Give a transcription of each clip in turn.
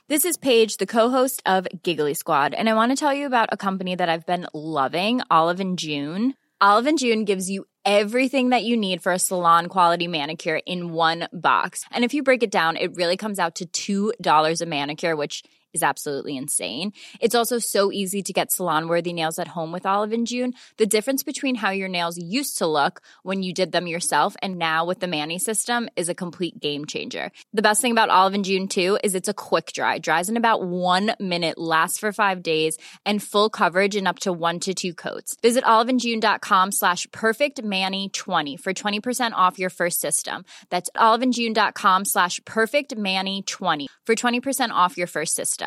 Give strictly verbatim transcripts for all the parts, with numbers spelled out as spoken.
This is Paige, the co-host of Giggly Squad, and I want to tell you about a company that I've been loving, Olive and June. Olive and June gives you everything that you need for a salon-quality manicure in one box. And if you break it down, it really comes out to two dollars a manicure, which is absolutely insane. It's also so easy to get salon-worthy nails at home with Olive and June. The difference between how your nails used to look when you did them yourself and now with the Mani system is a complete game changer. The best thing about Olive and June, too, is it's a quick dry. Dries in about one minute, lasts for five days, and full coverage in up to one to two coats. Visit oliveandjune.com slash perfectmani20 for twenty percent off your first system. That's oliveandjune.com slash perfectmani20 for twenty percent off your first system.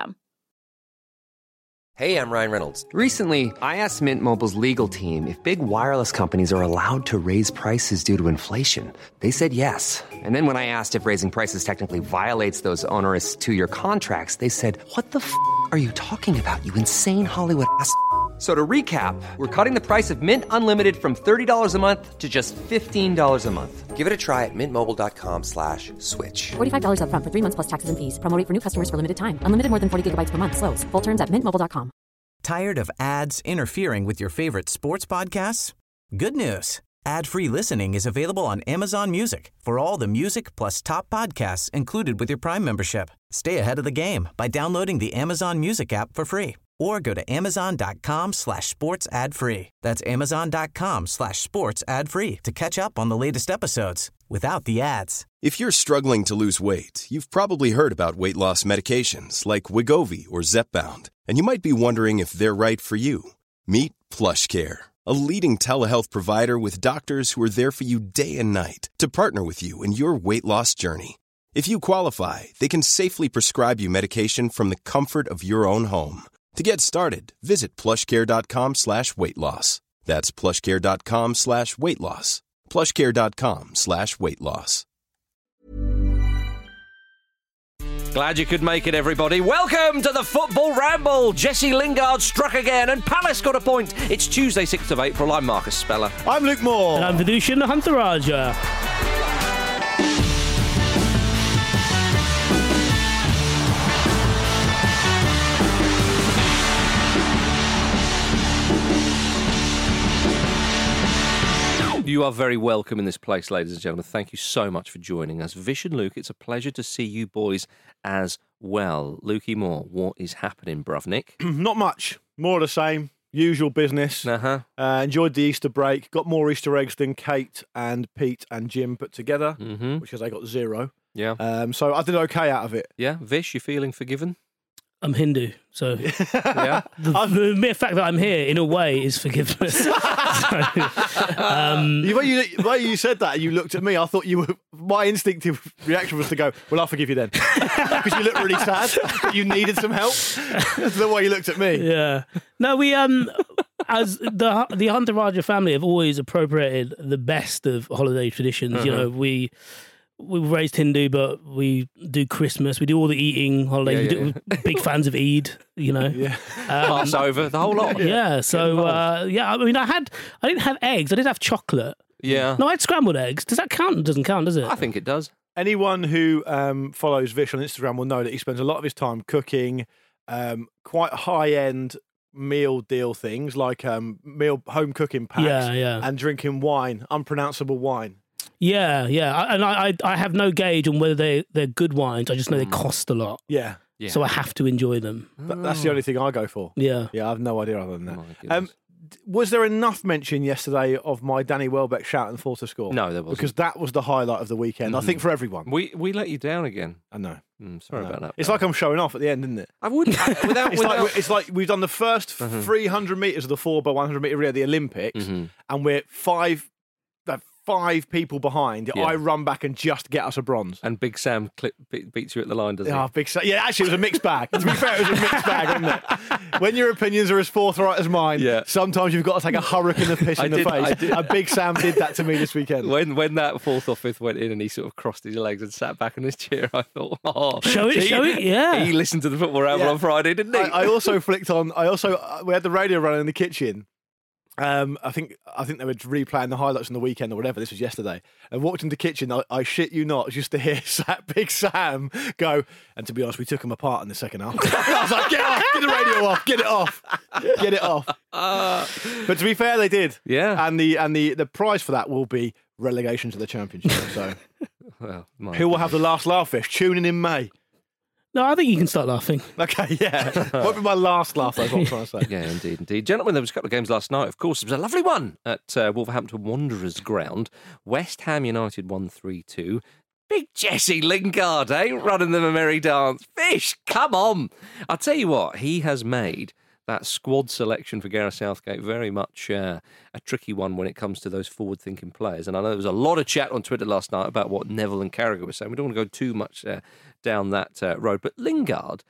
Hey, I'm Ryan Reynolds. Recently, I asked Mint Mobile's legal team if big wireless companies are allowed to raise prices due to inflation. They said yes. And then when I asked if raising prices technically violates those onerous two-year contracts, they said, what the f*** are you talking about, you insane Hollywood ass f- So to recap, we're cutting the price of Mint Unlimited from thirty dollars a month to just fifteen dollars a month. Give it a try at mintmobile.com slash switch. forty-five dollars up front for three months plus taxes and fees. Promo rate for new customers for limited time. Unlimited more than forty gigabytes per month. Slows full terms at mint mobile dot com. Tired of ads interfering with your favorite sports podcasts? Good news. Ad-free listening is available on Amazon Music for all the music plus top podcasts included with your Prime membership. Stay ahead of the game by downloading the Amazon Music app for free or go to amazon.com slash sports ad free. That's amazon.com slash sports ad free to catch up on the latest episodes without the ads. If you're struggling to lose weight, you've probably heard about weight loss medications like Wegovy or Zepbound, and you might be wondering if they're right for you. Meet PlushCare, a leading telehealth provider with doctors who are there for you day and night to partner with you in your weight loss journey. If you qualify, they can safely prescribe you medication from the comfort of your own home. To get started, visit plushcare.com slash weight loss. That's plushcare.com slash weight loss. plushcare.com slash weight loss. Glad you could make it, everybody. Welcome to the Football Ramble. Jesse Lingard struck again and Palace got a point. It's Tuesday, sixth of April. I'm Marcus Speller. I'm Luke Moore. And I'm Vidushan Huntaraja. You are very welcome in this place, ladies and gentlemen. Thank you so much for joining us. Vish and Luke, it's a pleasure to see you boys as well. Lukey Moore, what is happening, bruv, Nick? Not much. More of the same. Usual business. Uh-huh. Uh, enjoyed the Easter break. Got more Easter eggs than Kate and Pete and Jim put together, mm-hmm. which is they got zero. Yeah. Um, so I did okay out of it. Yeah. Vish, you feeling forgiven? I'm Hindu, so yeah. the, the mere fact that I'm here, in a way, is forgiveness. so, um, the way you, the way you said that, you looked at me. I thought you were. My instinctive reaction was to go, "Well, I'll forgive you then," because you looked really sad. You needed some help. That's the way you looked at me. Yeah. No, we um, as the the Hunter Raja family have always appropriated the best of holiday traditions. Uh-huh. You know, we. We were raised Hindu, but we do Christmas. We do all the eating holidays. Yeah, yeah, we do, big fans of Eid, you know. Yeah. Um, Passover, the whole lot. Yeah. So uh, yeah, I mean, I had, I didn't have eggs. I did have chocolate. Yeah. No, I had scrambled eggs. Does that count? It doesn't count, does it? I think it does. Anyone who um, follows Vish on Instagram will know that he spends a lot of his time cooking um, quite high-end meal deal things like um, meal home cooking packs Yeah, yeah. and drinking wine, unpronounceable wine. Yeah, yeah. I, and I, I, I have no gauge on whether they they're good wines. I just know they cost a lot, Yeah. Yeah. so I have to enjoy them. But that's the only thing I go for. Yeah. Yeah, I have no idea other than that. My goodness. Um, d- was there enough mention yesterday of my Danny Welbeck shout and for to score? No, there wasn't. Because that was the highlight of the weekend, I think, for everyone. we we let you down again. I know. Mm, sorry I know. about that. It's like I'm showing off at the end, isn't it? I wouldn't. I, without, It's without... like, it's like we've done the first three hundred metres of the four by one hundred metre relay of the Olympics, Mhm. and we're five uh, five people behind. Yeah. I run back and just get us a bronze. And Big Sam clip, be- beats you at the line, doesn't Oh, he? big sa- yeah, actually, it was a mixed bag. To be fair, it was a mixed bag, wasn't it? When your opinions are as forthright as mine, Yeah. sometimes you've got to take a hurricane of piss I in the did- I face. did. And Big Sam did that to me this weekend. When when that fourth or fifth went in and he sort of crossed his legs and sat back in his chair, I thought, oh, Show it, he, show it, yeah. He listened to the Football Ramble Yeah. on Friday, didn't he? I, I also flicked on. I also uh, we had the radio running in the kitchen, Um, I think I think they were replaying the highlights on the weekend or whatever. This was yesterday. I walked into the kitchen. I, I shit you not, just to hear Big Sam go. And to be honest, we took him apart in the second half. I was like, get off, get the radio off, get it off, get it off. Uh, but to be fair, they did. Yeah. And the and the the prize for that will be relegation to the Championship. So, well, who will have the last laugh? Fish tune in in May. No, I think you can start laughing. Okay, yeah. Won't be my last laugh, that's what I'm trying to say. Yeah, indeed, indeed. Gentlemen, there was a couple of games last night, of course. It was a lovely one at uh, Wolverhampton Wanderers ground. West Ham United won three two. Big Jesse Lingard, eh? Running them a merry dance. Fish, come on. I'll tell you what, he has made that squad selection for Gareth Southgate very much uh, a tricky one when it comes to those forward-thinking players. And I know there was a lot of chat on Twitter last night about what Neville and Carragher were saying. We don't want to go too much uh, down that uh, road. But Lingard,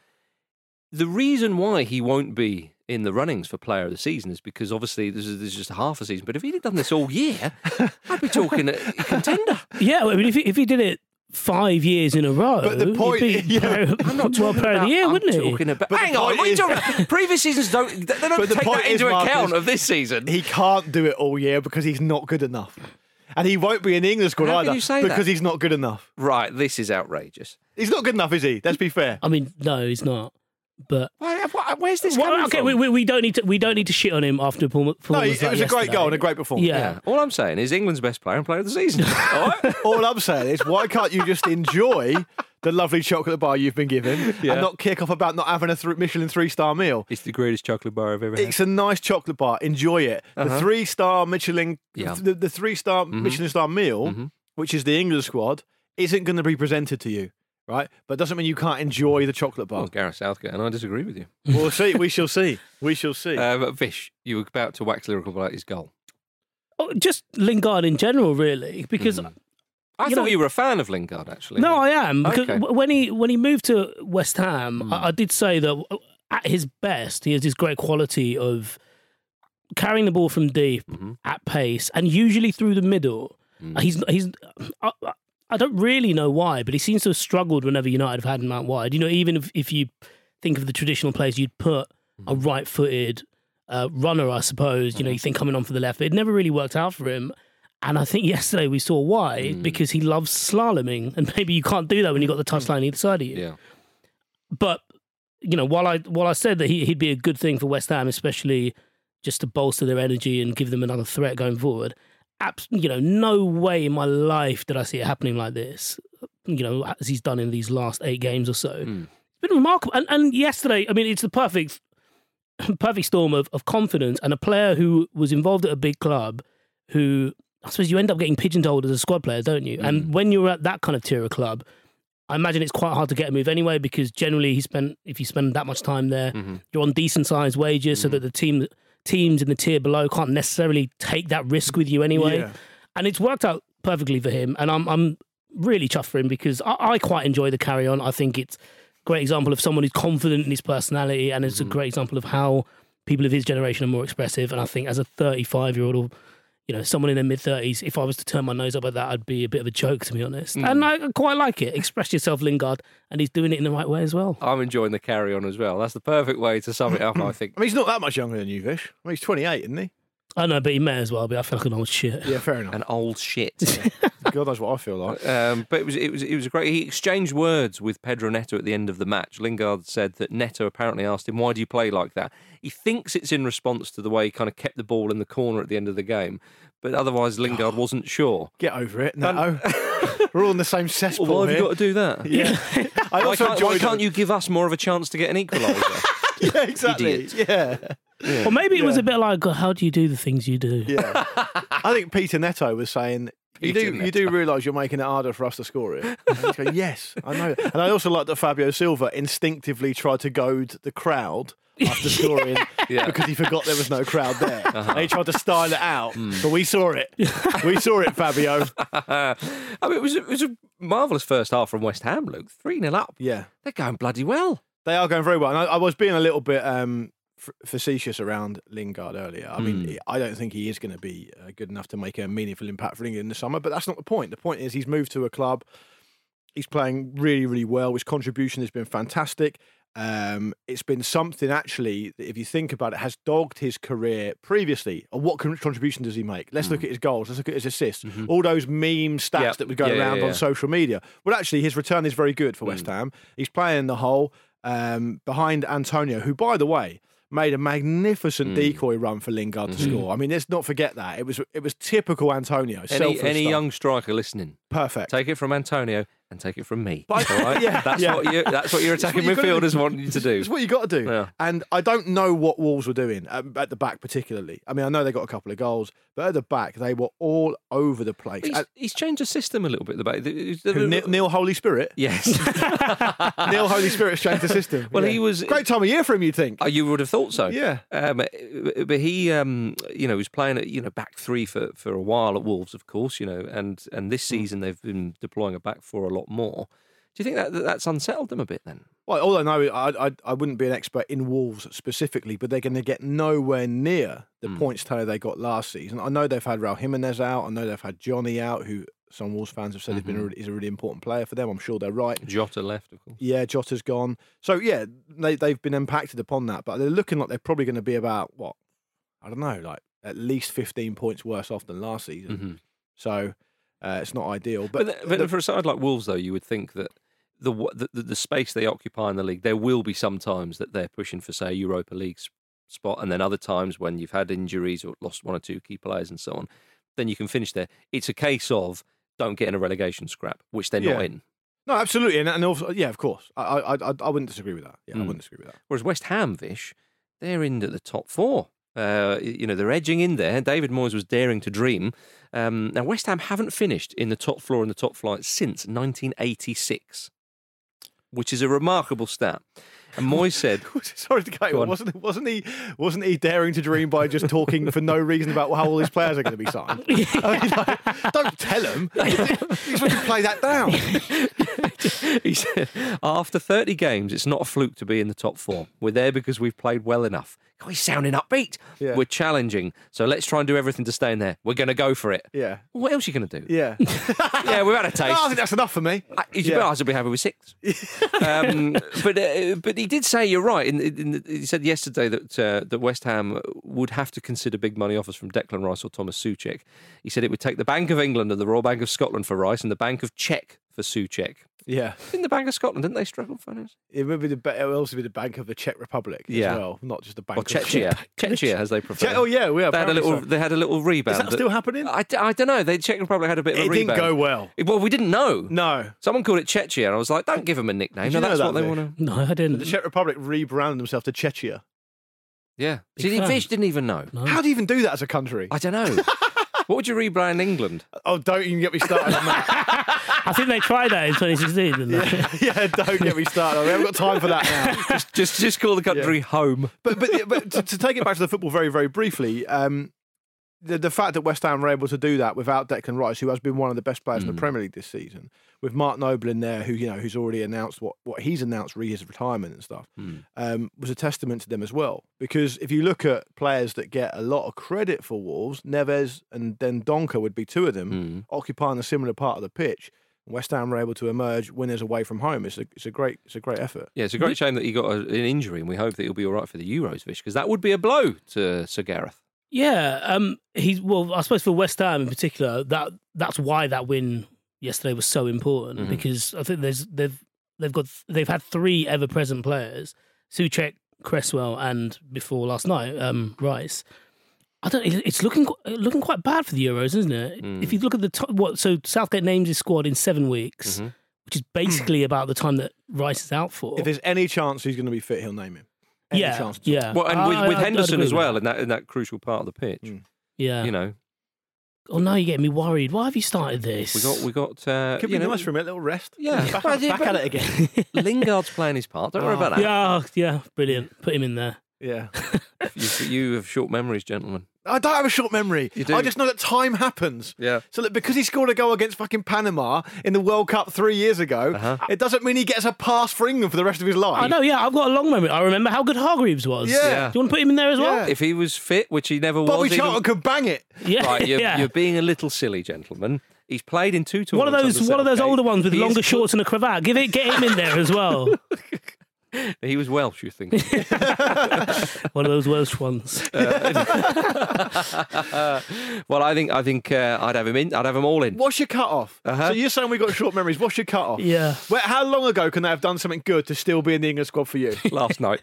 the reason why he won't be in the runnings for player of the season is because obviously this is, this is just half a season. But if he'd done this all year, I'd be talking a contender. Yeah, I mean, if he, if he did it five years in a row, but the point, he'd be yeah, player, I'm not well, talking player about, of the year, I'm wouldn't he? Talking about, But hang the on, point what are you is- talking about? Previous seasons don't they don't But the take point that into is, Marcus, account of this season. He can't do it all year because he's not good enough. And he won't be in the England squad How can either you say because that? he's not good enough. Right, this is outrageous. He's not good enough, is he? Let's be fair. I mean, no, he's not. But Why, why, where's this well, coming okay, from? we, we, we don't need to we don't need to shit on him after a No, performance. it was like a great yesterday. goal and a great performance. Yeah. Yeah. All I'm saying is England's best player and player of the season. All right? All I'm saying is, why can't you just enjoy the lovely chocolate bar you've been given Yeah. and not kick off about not having a th- Michelin three-star meal? It's the greatest chocolate bar I've ever had. It's a nice chocolate bar. Enjoy it. The Uh-huh. three-star Michelin, Yeah. the, the three-star Michelin star meal, Mhm. which is the England squad, isn't going to be presented to you, right? But doesn't mean you can't enjoy the chocolate bar. Well, Gareth Southgate, and I disagree with you. We'll see. We shall see. We shall see. Uh, but Vish, you were about to wax lyrical about his goal. Oh, just Lingard in general, really, because Mhm. I You thought know- you were a fan of Lingard, actually. no, I am because Okay. w- when he when he moved to West Ham, Mm. I, I did say that at his best, he has this great quality of carrying the ball from deep Mhm. at pace and usually through the middle. Mm. He's he's. I, I don't really know why, but he seems to have struggled whenever United have had him out wide. You know, even if, if you think of the traditional players, you'd put a Mm. right-footed uh, runner, I suppose. You know, you think coming on for the left, but it never really worked out for him. And I think yesterday we saw why, Mm. because he loves slaloming, and maybe you can't do that when you've got the touchline either side of you. Yeah. But you know, while I while I said that he, he'd be a good thing for West Ham, especially just to bolster their energy and give them another threat going forward, abs- you know, no way in my life did I see it happening like this. You know, as he's done in these last eight games or so, Mm. it's been remarkable. And, and yesterday, I mean, it's the perfect perfect storm of, of confidence and a player who was involved at a big club, who I suppose you end up getting pigeonholed as a squad player, don't you? Mm. And when you're at that kind of tier of club, I imagine it's quite hard to get a move anyway, because generally he spent if you spend that much time there, Mhm. you're on decent sized wages, so Mhm. that the team teams in the tier below can't necessarily take that risk with you anyway. Yeah. And it's worked out perfectly for him, and I'm I'm really chuffed for him because I, I quite enjoy the carry on. I think it's a great example of someone who's confident in his personality, and it's Mm-hmm. a great example of how people of his generation are more expressive. And I think as a thirty-five year old, or you know, someone in their mid thirties, if I was to turn my nose up at that, I'd be a bit of a joke, to be honest. Mm. And I quite like it. Express yourself, Lingard, and he's doing it in the right way as well. I'm enjoying the carry on as well. That's the perfect way to sum it up, I think. I mean, he's not that much younger than you, Vish. I mean, he's twenty-eight, isn't he? I know, but he may as well be. I feel like an old shit. Yeah, fair enough. An old shit. God knows what I feel like. Um, but it was it was it was a great. He exchanged words with Pedro Neto at the end of the match. Lingard said that Neto apparently asked him, "Why do you play like that?" He thinks it's in response to the way he kind of kept the ball in the corner at the end of the game, but otherwise Lingard wasn't sure. Get over it. No. We're all in the same cesspool Well, why have here. you got to do that? Yeah. I Why also can't, why enjoyed can't you give us more of a chance to get an equaliser? Yeah, exactly. Idiot. Yeah. Or maybe it was Yeah. a bit like, God, how do you do the things you do? Yeah. I think Peter Neto was saying, you Peter do you do realise you're making it harder for us to score it? And he's going, yes, I know. And I also like that Fabio Silva instinctively tried to goad the crowd after scoring Yeah. because he forgot there was no crowd there. And he tried to style it out. But we saw it. We saw it, Fabio. I mean, it was it was a marvellous first half from West Ham. Luke, three nil up. Yeah. They're going bloody well. They are going very well. And I, I was being a little bit um, f- facetious around Lingard earlier. I mean, I don't think he is going to be uh, good enough to make a meaningful impact for England in the summer, but that's not the point. The point is he's moved to a club. He's playing really, really well. His contribution has been fantastic. Um, it's been something actually that, if you think about it, has dogged his career previously. And what con- contribution does he make? Let's mm. look at his goals. Let's look at his assists. Mm-hmm. All those meme stats yep. that would go yeah, around yeah, yeah. on social media. Well, actually, his return is very good for mm. West Ham. He's playing the hole um, behind Antonio, who, by the way, made a magnificent mm. decoy run for Lingard to mm-hmm. score. I mean, let's not forget that. It was it was typical Antonio. Any, any young striker listening, perfect. Take it from Antonio and take it from me. But, all right? yeah, that's yeah. what you that's what your attacking what midfielders want you to do. It's what you got to do. Yeah. And I don't know what Wolves were doing um, at the back particularly. I mean, I know they got a couple of goals, but at the back they were all over the place. He's, and, he's changed the system a little bit at the back. Who, Neil, Neil Holy Spirit? Yes. Neil Holy Spirit's changed the system. Well, yeah. he was great time of year for him. You'd think? Oh, you would have thought so. Yeah. Um, but he, um, you know, was playing at you know back three for, for a while at Wolves, of course. You know, and and this season they've been deploying a back four a lot more. Do you think that that's unsettled them a bit then? Well, all I know, I, I I wouldn't be an expert in Wolves specifically, but they're going to get nowhere near the mm. points tally they got last season. I know they've had Raul Jimenez out. I know they've had Johnny out, who some Wolves fans have said mm-hmm. he's been a, he's a really important player for them. I'm sure they're right. Jota left, of course. Yeah, Jota's gone. So, yeah, they, they've been impacted upon that, but they're looking like they're probably going to be about, what, I don't know, like at least fifteen points worse off than last season. Mm-hmm. So, uh, it's not ideal. But, but, the, but the, for a side like Wolves, though, you would think that The, the the space they occupy in the league, there will be some times that they're pushing for, say, a Europa League spot, and then other times when you've had injuries or lost one or two key players and so on, then you can finish there. It's a case of don't get in a relegation scrap, which they're yeah. not in. No, absolutely, and, and also, yeah, of course, I, I I I wouldn't disagree with that. Yeah, mm. I wouldn't disagree with that. Whereas West Ham, Vish, they're in at the top four. Uh, you know, they're edging in there. David Moyes was daring to dream. Um, now, West Ham haven't finished in the top floor in the top flight since nineteen eighty-six. Which is a remarkable stat. And Moyes said, "Sorry to cut you. Wasn't wasn't he wasn't he daring to dream by just talking for no reason about how all his players are going to be signed? I mean, like, don't tell him. He's supposed to play that down." He said, "After thirty games, it's not a fluke to be in the top four. We're there because we've played well enough. God, he's sounding upbeat. Yeah. We're challenging, so let's try and do everything to stay in there. We're going to go for it. Yeah. Well, what else are you going to do? Yeah. Yeah, we've had a taste. No, I think that's enough for me. I, yeah. I'll be happy with six. um, but uh, but he did say, you're right. In, in the, he said yesterday that uh, that West Ham would have to consider big money offers from Declan Rice or Thomas Souček. He said it would take the Bank of England and the Royal Bank of Scotland for Rice and the Bank of Czech for Souček. Yeah. In the Bank of Scotland, didn't they struggle financially? It would be the it would also be the Bank of the Czech Republic yeah. as well, not just the Bank or of Czechia. Czechia, as they prefer. Che- oh yeah, we they had a little. so. They had a little rebound. Is that, that still happening? I, I don't know. The Czech Republic had a bit of it a rebound. It didn't go well. It, well, we didn't know. No. Someone called it Czechia, and I was like, don't give them a nickname. No, that's that, what they want to. No, I didn't. The Czech Republic rebranded themselves to Czechia. Yeah. See, Fish didn't even know. No. How do you even do that as a country? I don't know. What would you rebrand England? Oh, don't even get me started on that. I think they tried that in twenty sixteen, didn't they? Yeah, yeah, don't get me started. We haven't got time for that now. just, just, just call the country yeah. home. But, but, but to, to take it back to the football very, very briefly, um, the, the fact that West Ham were able to do that without Declan Rice, who has been one of the best players mm. in the Premier League this season, with Mark Noble in there, who you know, who's already announced what, what he's announced, re his retirement and stuff, mm. um, was a testament to them as well. Because if you look at players that get a lot of credit for Wolves, Neves and then Donker would be two of them, mm. occupying a similar part of the pitch. West Ham were able to emerge winners away from home. It's a it's a great it's a great effort. Yeah, it's a great shame that he got a, an injury, and we hope that he'll be all right for the Euros, Vish, because that would be a blow to Sir Gareth. Yeah, um, he's well. I suppose for West Ham in particular, that that's why that win yesterday was so important mm-hmm. because I think there's they've they've got they've had three ever present players: Souček, Cresswell, and before last night, um, Rice. I don't. It's looking looking quite bad for the Euros, isn't it? Mm. If you look at the top, what so Southgate names his squad in seven weeks, mm-hmm. which is basically about the time that Rice is out for. If there's any chance he's going to be fit, he'll name him. Any yeah, chance yeah. Well, and with, I, with I, Henderson as well in that in that crucial part of the pitch. Mm. Yeah, you know. Oh, now you're getting me worried. Why have you started this? We got, we got. Uh, Could be know, nice for him, a little rest. Yeah, back, back, back at it again. Lingard's playing his part. Don't oh. worry about that. Yeah, yeah, brilliant. Put him in there. Yeah. you, you have short memories, gentlemen. I don't have a short memory. You do. I just know that time happens. Yeah. So that because he scored a goal against fucking Panama in the World Cup three years ago, uh-huh. it doesn't mean he gets a pass for England for the rest of his life. I know, yeah. I've got a long memory. I remember how good Hargreaves was. Yeah. yeah. Do you want to put him in there as well? Yeah. If he was fit, which he never Bobby was. Bobby Charlton could bang it. Yeah. Right, you're, yeah. you're being a little silly, gentlemen. He's played in two tournaments. One of those, one of those older ones with he longer is... shorts and a cravat. Give it, get him in there as well. He was Welsh, you think? One of those Welsh ones. Uh, well, I think I think uh, I'd have him in. I'd have them all in. What's your cut-off? Uh-huh. So you're saying we've got short memories. What's your cut-off? Yeah. Where, how long ago can they have done something good to still be in the England squad for you? Last night.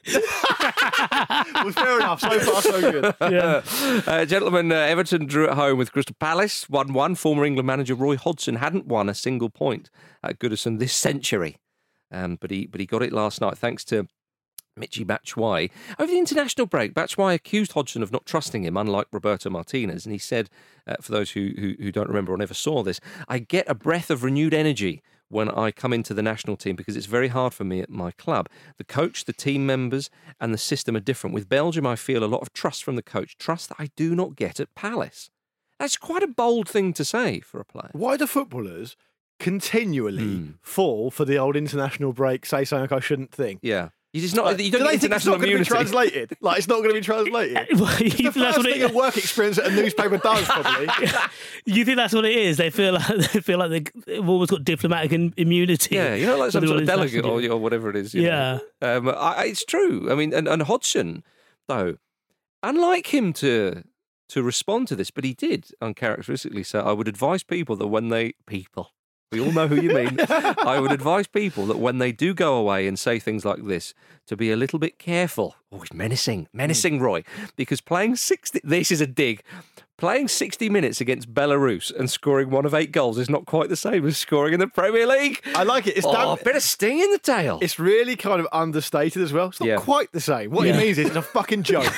Well, fair enough. So far, so good. Yeah. Uh, gentlemen, uh, Everton drew at home with Crystal Palace, one one. Former England manager Roy Hodgson hadn't won a single point at Goodison this century, um, but he but he got it last night thanks to Michy Batshuayi. Over the international break, Batshuayi accused Hodgson of not trusting him, unlike Roberto Martinez, and he said, uh, for those who, who who don't remember or never saw this, I get a breath of renewed energy when I come into the national team because it's very hard for me at my club. The coach, the team members and the system are different. With Belgium, I feel a lot of trust from the coach, trust that I do not get at Palace. That's quite a bold thing to say for a player. Why do footballers continually Mm. fall for the old international break, say something I shouldn't think? Yeah. You just not, Like, you do don't they get think it's international not going to be immunity. translated? Like, it's not going to be translated? Well, you It's the think that's first what thing it- a work experience that a newspaper does, probably. You think that's what it is? They feel like they feel like they- they've always got diplomatic in- immunity. Yeah, you know, like some With sort all of this delegate or, messaging. or whatever it is. you Yeah. know. Um, I, it's true. I mean, and, and Hodgson, though, unlike him to to respond to this, but he did uncharacteristically say, I would advise people that when they... People. We all know who you mean. I would advise people that when they do go away and say things like this, to be a little bit careful. Oh, he's menacing. Menacing, Roy. Because playing sixty... This is a dig. Playing sixty minutes against Belarus and scoring one of eight goals is not quite the same as scoring in the Premier League. I like it. It's, Oh, done, a bit of sting in the tail. it's really kind of understated as well. It's not Yeah. quite the same. What Yeah. he means is it's a fucking joke.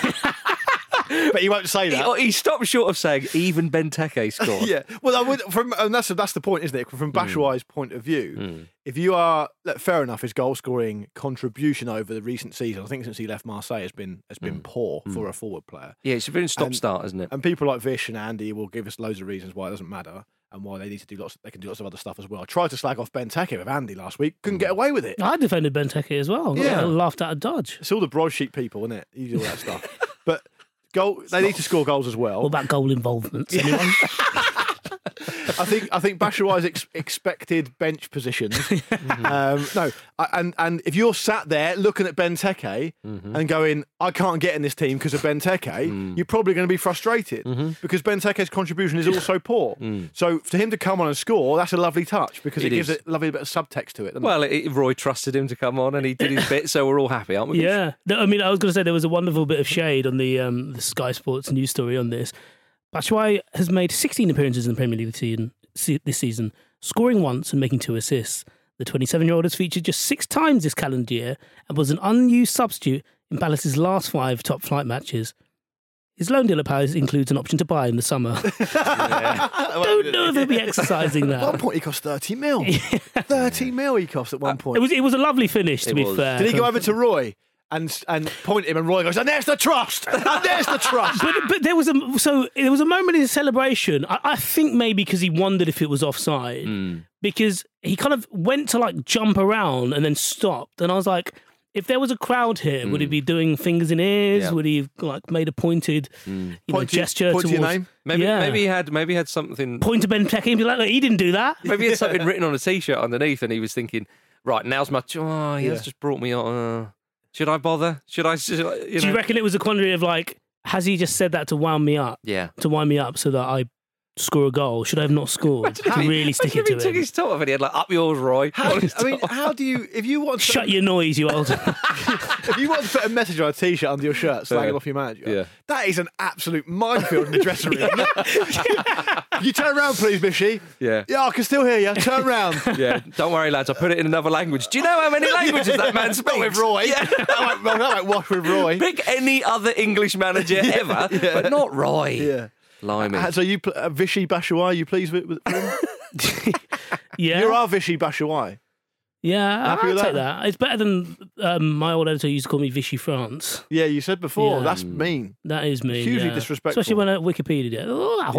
But he won't say that. He, he stopped short of saying even Benteke scored. Yeah, well, I would. From and that's that's the point, isn't it? From Batshuayi's point of view, Mm. if you are look, fair enough, his goal scoring contribution over the recent season, I think since he left Marseille, has been has been poor for a forward player. Yeah, it's been a stop And- start, isn't it? And people like Vish and Andy will give us loads of reasons why it doesn't matter and why they need to do lots. They can do lots of other stuff as well. I tried to slag off Benteke with Andy last week, couldn't get away with it. I defended Benteke as well. Yeah. I laughed at a dodge. It's all the broadsheet people, isn't it? You do all that stuff, but. Goal, they need to score goals as well. What about goal involvements? Anyone? I think I think Batshuayi's ex- expected bench positions. um, no, I, and and if you're sat there looking at Benteke and going, I can't get in this team because of Benteke, you're probably going to be frustrated because Benteke's contribution is also poor. So for him to come on and score, that's a lovely touch because it, It gives is. it a lovely bit of subtext to it. doesn't it? Well, it, Roy trusted him to come on and he did his bit, so we're all happy, aren't we? Yeah. No, I mean, I was going to say there was a wonderful bit of shade on the, um, the Sky Sports news story on this. Batshuayi has made sixteen appearances in the Premier League this season, se- this season, scoring once and making two assists. The twenty-seven-year-old has featured just six times this calendar year and was an unused substitute in Palace's last five top-flight matches. His loan deal at Palace includes an option to buy in the summer. Don't know if he'll be exercising At one that. point, he cost thirty mil. thirty mil he cost at one point. It was it was a lovely finish, to It be was. fair. Did he go over to Roy and and point him, and Roy goes, and there's the trust, and there's the trust. But, but there was a so there was a moment in the celebration. I, I think maybe because he wondered if it was offside, because he kind of went to like jump around and then stopped, and I was like, if there was a crowd here, would he be doing fingers in ears? Yeah. Would he have like made a pointed you know, Point to- gesture point to your towards name? Maybe Yeah. maybe he had maybe he had something point to Benteke and be like, "Look, he didn't do that." maybe he had something written on a t-shirt underneath and he was thinking, right, now's my oh, he has Yeah. just brought me on. Uh, should I bother? Should I should I- you Do know? you reckon it was a quandary of like, has he just said that to wound me up, Yeah. to wind me up so that I score a goal? Should I have not scored to really stick Imagine it if he to took him? his top off and he had like up yours, Roy. How, on his I mean, top. how do you if you want to, Shut your noise, you old. if you want to put a message on a t-shirt under your shirt, slagging Yeah. off your manager? Yeah. That is an absolute minefield in the dressing room. Isn't it? You turn around, please, Bishy. Yeah. Yeah, I can still hear you. Turn round. Yeah, don't worry, lads. I put it in another language. Do you know how many languages that man speaks? Not with Roy. Yeah. that, won't, well, that won't wash with Roy. Pick any other English manager ever, but not Roy. Yeah. Limey. Uh, So you, pl- uh, Vishy Batshuayi, you pleased with, with him? Yeah. You are Vishy Batshuayi. Yeah, Happy I'll with take that? that. It's better than um, my old editor used to call me Vichy France. Yeah, you said before. Yeah. That's mean. That is me. Hugely yeah. disrespectful. Especially when I Wikipedia did. Oh, hold Yeah. on.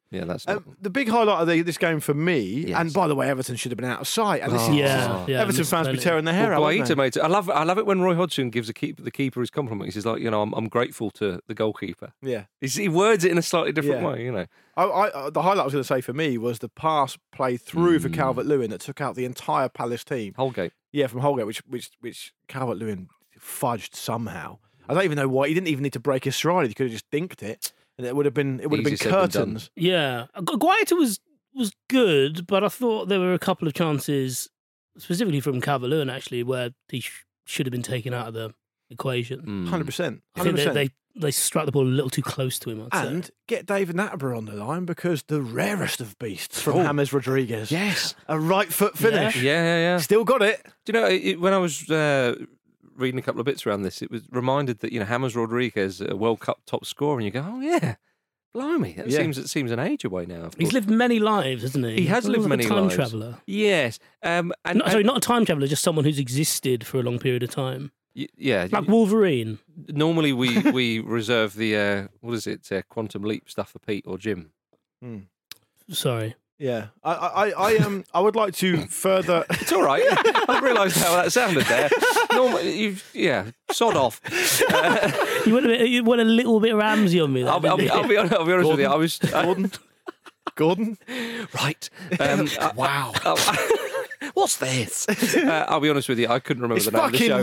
Yeah, that's not... Um, the big highlight of the, this game for me, Yes. and by the way, Everton should have been out of sight. And this Oh. is, Yeah, yeah, Everton missed fans be plenty. tearing their hair Well, out. Guaita, wouldn't mate. I love, I love it when Roy Hodgson gives the keeper, the keeper his compliments. He's like, you know, I'm, I'm grateful to the goalkeeper. they? Yeah. He's, he words it in a slightly different Yeah. way, you know. I, I, uh, the highlight I was going to say for me was the pass played through Mm. for Calvert-Lewin that took out the entire Palace team. Holgate. Yeah, from Holgate, which which which Calvert-Lewin fudged somehow. I don't even know why. He didn't even need to break his stride. He could have just dinked it, and it would have been it would have been Easier said than done. curtains. Yeah, Gu- Guaita was was good, but I thought there were a couple of chances, specifically from Calvert-Lewin, actually, where he sh- should have been taken out of the equation. Mm. Hundred percent, I hundred think they, percent. they they struck the ball a little too close to him. I'd say. And get David Attenborough on the line because the rarest of beasts from Oh. James Rodriguez. Yes. A right foot finish. Yeah, yeah, yeah. Still got it. Do you know, it, when I was uh, reading a couple of bits around this, it was reminded that, you know, James Rodriguez, a World Cup top scorer, and you go, oh, yeah, blimey, that Yeah. seems it seems an age away now. Of He's course. lived many lives, hasn't he? He has Almost lived like many a time lives. traveller. Yes. Um, and, No, sorry, not a time traveller, just someone who's existed for a long period of time. y- yeah. Like Wolverine. Normally we, we reserve the, uh, what is it, uh, quantum leap stuff for Pete or Jim. Hmm. Sorry. Yeah, I, I, I, um, I would like to further. It's all right. I realised how that sounded there. Normally, you've, yeah, sod off. Uh, You went a, bit, you went a little bit Ramsey on me there. I'll, be- I'll, be, didn't you? I'll, be honest, I'll be honest with you. I was uh, Gordon, Gordon. right. Um, Wow. oh, what's this? Uh, I'll be honest with you. I couldn't remember It's the name of the fucking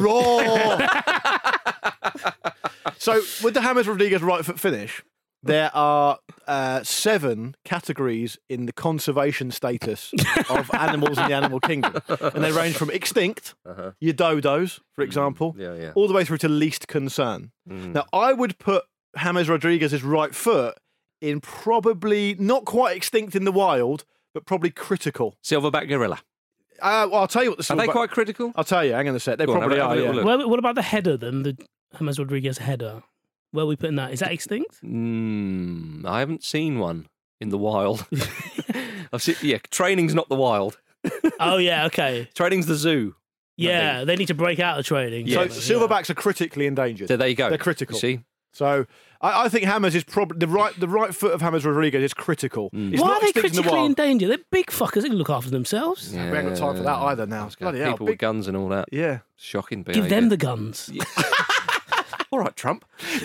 show. raw. So, with the James Rodriguez right foot finish, there are uh, seven categories in the conservation status of animals in the animal kingdom. And they range from extinct, Uh-huh. your dodos, for example, Yeah, yeah. all the way through to least concern. Mm. Now, I would put James Rodriguez's right foot in probably not quite extinct in the wild, but probably critical. Silverback gorilla. Uh, well, I'll tell you what the Are they silverback- quite critical? I'll tell you, hang on a sec. They Go on, probably have a- have are, a little yeah. look. Well, what about the header then? The James Rodriguez header. Where are we putting that? Is that extinct? Mm, I haven't seen one in the wild. I've seen, yeah, training's not the wild. Oh, yeah, okay. Training's the zoo. Yeah, they need to break out of training. So Yeah. silverbacks are critically endangered. So there you go. They're critical. You see? So I, I think James is probably the right the right foot of James Rodriguez is critical. It's Why not are they extinct in the critically wild. endangered? They're big fuckers. They can look after themselves. We haven't got time for that either now. Bloody hell, People big- with guns and all that. Yeah. Shocking Give behaviour. them the guns. All right, Trump.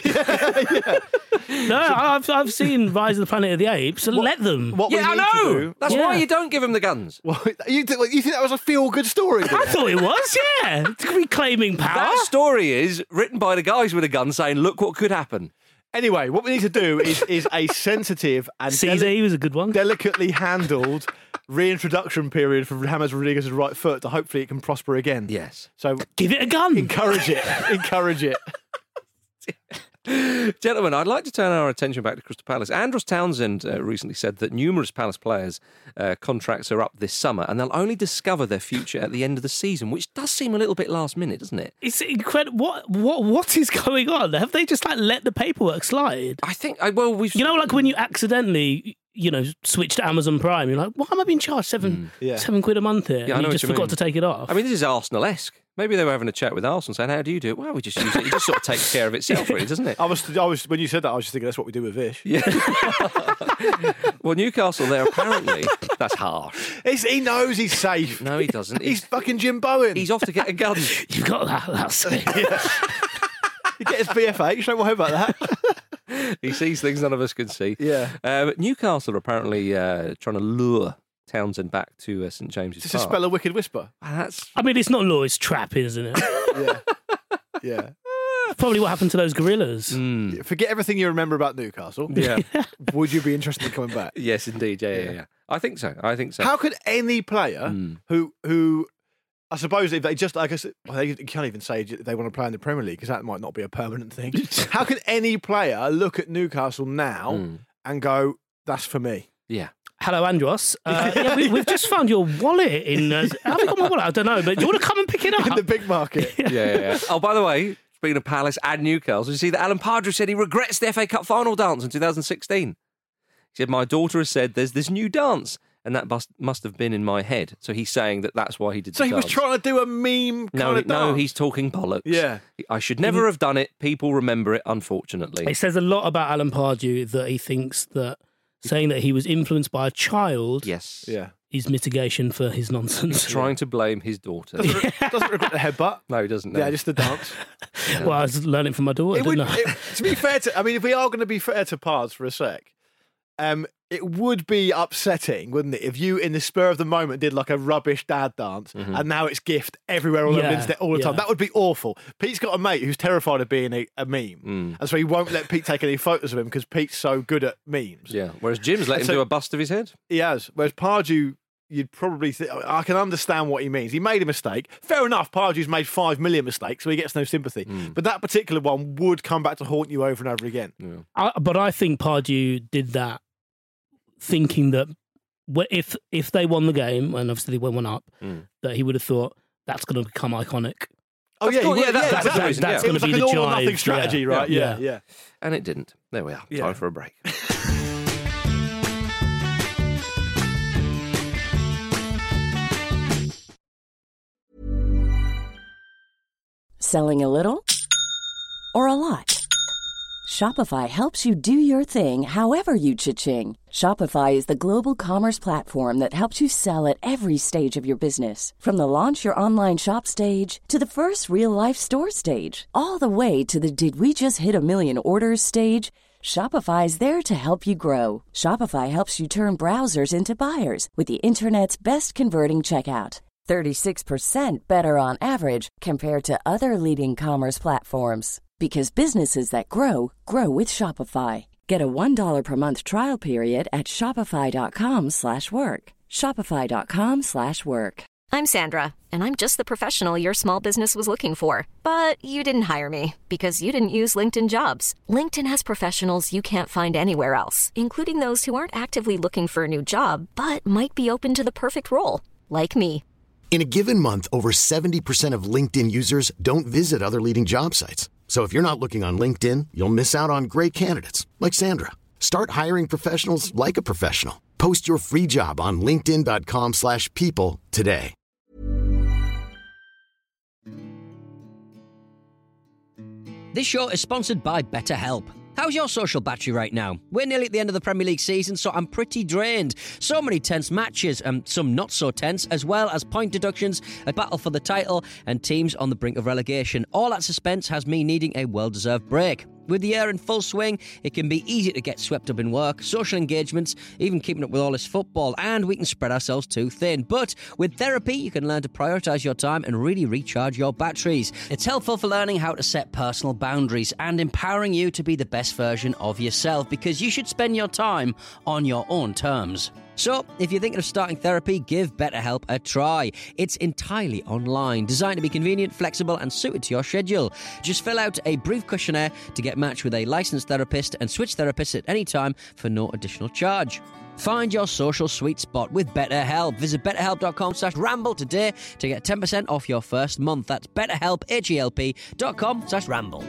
No, I've I've seen Rise of the Planet of the Apes. So let them. What Yeah, I we need know. to do. That's Yeah. why you don't give him the guns. Well, you, th- you think that was a feel good story? do I you? thought it was. Yeah, reclaiming power. That story is written by the guys with a gun saying, look what could happen. Anyway, what we need to do is is a sensitive and Caesar, deli- he was a good one. delicately handled reintroduction period for James Rodriguez's right foot to hopefully it can prosper again. Yes. So Give it a gun. encourage it. Encourage it. Gentlemen, I'd like to turn our attention back to Crystal Palace. Andros Townsend uh, recently said that numerous Palace players' uh, contracts are up this summer and they'll only discover their future at the end of the season, which does seem a little bit last minute, doesn't it? It's incredible. What what what is going on? Have they just like let the paperwork slide? I think, I, well, we've... You know, like when you accidentally, you know, switch to Amazon Prime, you're like, why am I being charged seven Yeah. seven quid a month here? Yeah, I and know you what just you forgot mean. to take it off. I mean, this is Arsenal-esque. Maybe they were having a chat with Arsenal saying, how do you do it? Well, we just use it. It just sort of takes care of itself, really, doesn't it? I was, I was when you said that, I was just thinking that's what we do with Vish. Yeah. Well, Newcastle, there apparently... That's harsh. He's, he knows he's safe. No, he doesn't. He's He's, fucking Jim Bowen. he's off to get a gun. You've got that. That's it. He get his B F H. Don't worry about that. He sees things none of us can see. Yeah. Uh, but Newcastle are apparently uh, trying to lure Townsend back to uh, St James's Just to Park. spell a wicked whisper. Ah, that's I mean, it's not law, it's trapping, isn't it? Yeah. Yeah. Probably what happened to those gorillas. mm, Forget everything you remember about Newcastle. yeah. Would you be interested in coming back? Yes, indeed. Yeah, yeah, Yeah. yeah. I think so. I think so. How could any player Mm. who who I suppose if they just like I said, well, they, you can't even say they want to play in the Premier League because that might not be a permanent thing. How could any player look at Newcastle now Mm. and go, "That's for me"? Yeah. Hello, Andros. Uh, yeah, we, we've just found your wallet in. Uh, have you got my wallet? I don't know, but do you want to come and pick it up? In the big market. Yeah, yeah, yeah. Oh, by the way, speaking of Palace and Newcastle, you see that Alan Pardew said he regrets the F A Cup final dance in two thousand sixteen. He said, my daughter has said there's this new dance, and that must, must have been in my head. So he's saying that that's why he did So the he was dance. trying to do a meme kind No, of no, dance. he's talking bollocks. Yeah. I should never have done it. People remember it, unfortunately. It says a lot about Alan Pardew that he thinks that saying that he was influenced by a child Yes. Yeah. is mitigation for his nonsense. Trying to blame his daughter. Doesn't, re- doesn't regret the headbutt. No, he doesn't. No. Yeah, just the dance. Well, I was learning from my daughter, It would, didn't I? it, to be fair to, I mean, if we are going to be fair to Pards for a sec, um, it would be upsetting, wouldn't it, if you, in the spur of the moment, did like a rubbish dad dance, Mm-hmm. and now it's gift everywhere all over the Yeah, internet all the yeah. time. That would be awful. Pete's got a mate who's terrified of being a, a meme, Mm. and so he won't let Pete take any photos of him because Pete's so good at memes. Yeah. Whereas Jim's let him So- do a bust of his head. He has. Whereas Pardew, you'd probably think, I can understand what he means. He made a mistake. Fair enough, Pardew's made five million mistakes, so he gets no sympathy. Mm. But that particular one would come back to haunt you over and over again. Yeah. I, but I think Pardew did that thinking that wh- if if they won the game, and obviously they went one up, Mm. that he would have thought that's going to become iconic. Oh, yeah, course, he yeah, would- that- yeah, that's exactly. the reason, That's yeah. It going was to like be an the all or nothing jive, strategy, yeah. right? Yeah, Yeah. yeah. And it didn't. There we are. Yeah. Time for a break. Selling a little or a lot? Shopify helps you do your thing however you cha-ching. Shopify is the global commerce platform that helps you sell at every stage of your business. From the launch your online shop stage to the first real-life store stage, all the way to the did we just hit a million orders stage. Shopify is there to help you grow. Shopify helps you turn browsers into buyers with the internet's best converting checkout. thirty-six percent better on average compared to other leading commerce platforms. Because businesses that grow, grow with Shopify. Get a one dollar per month trial period at shopify.com slash work. Shopify.com slash work. I'm Sandra, and I'm just the professional your small business was looking for. But you didn't hire me because you didn't use LinkedIn Jobs. LinkedIn has professionals you can't find anywhere else, including those who aren't actively looking for a new job, but might be open to the perfect role, like me. In a given month, over seventy percent of LinkedIn users don't visit other leading job sites. So if you're not looking on LinkedIn, you'll miss out on great candidates like Sandra. Start hiring professionals like a professional. Post your free job on linkedin.com slash people today. This show is sponsored by BetterHelp. How's your social battery right now? We're nearly at the end of the Premier League season, so I'm pretty drained. So many tense matches, and some not so tense, as well as point deductions, a battle for the title, and teams on the brink of relegation. All that suspense has me needing a well-deserved break. With the year in full swing, it can be easy to get swept up in work, social engagements, even keeping up with all this football, and we can spread ourselves too thin. But with therapy, you can learn to prioritise your time and really recharge your batteries. It's helpful for learning how to set personal boundaries and empowering you to be the best version of yourself, because you should spend your time on your own terms. So, if you're thinking of starting therapy, give BetterHelp a try. It's entirely online, designed to be convenient, flexible, and suited to your schedule. Just fill out a brief questionnaire to get matched with a licensed therapist and switch therapists at any time for no additional charge. Find your social sweet spot with BetterHelp. Visit betterhelp.com slash ramble today to get ten percent off your first month. That's betterhelp, H-E-L-P dot com slash ramble.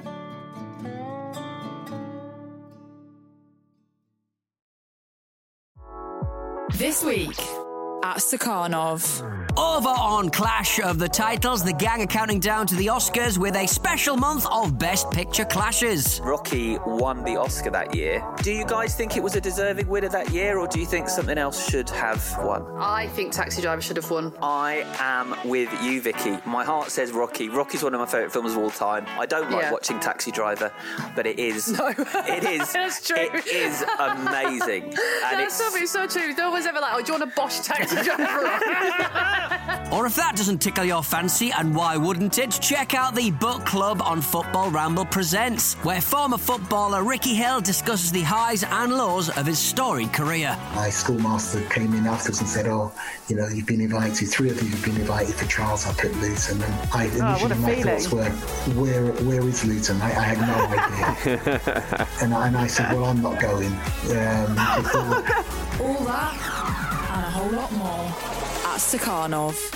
This week at Stakhanov. Over on Clash of the Titles, the gang are counting down to the Oscars with a special month of Best Picture clashes. Rocky won the Oscar that year. Do you guys think it was a deserving winner that year, or do you think something else should have won? I think Taxi Driver should have won. I am with you, Vicky. My heart says Rocky. Rocky's one of my favourite films of all time. I don't like Yeah. watching Taxi Driver, but it is. No. It is. That's true. It is amazing. And That's it's, something so true. No one's ever like, oh, do you want a Bosch Taxi Driver? Or if that doesn't tickle your fancy, and why wouldn't it, check out the Book Club on Football Ramble Presents, where former footballer Ricky Hill discusses the highs and lows of his storied career. My schoolmaster came in afterwards and said, oh, you know, you've been invited, three of you have been invited for trials up at Luton. And I initially, Oh, what a my feeling. thoughts were, where, where is Luton? I, I had no idea. and, I, and I said, well, I'm not going. Um, before, All that and a whole lot more at Stakhanov.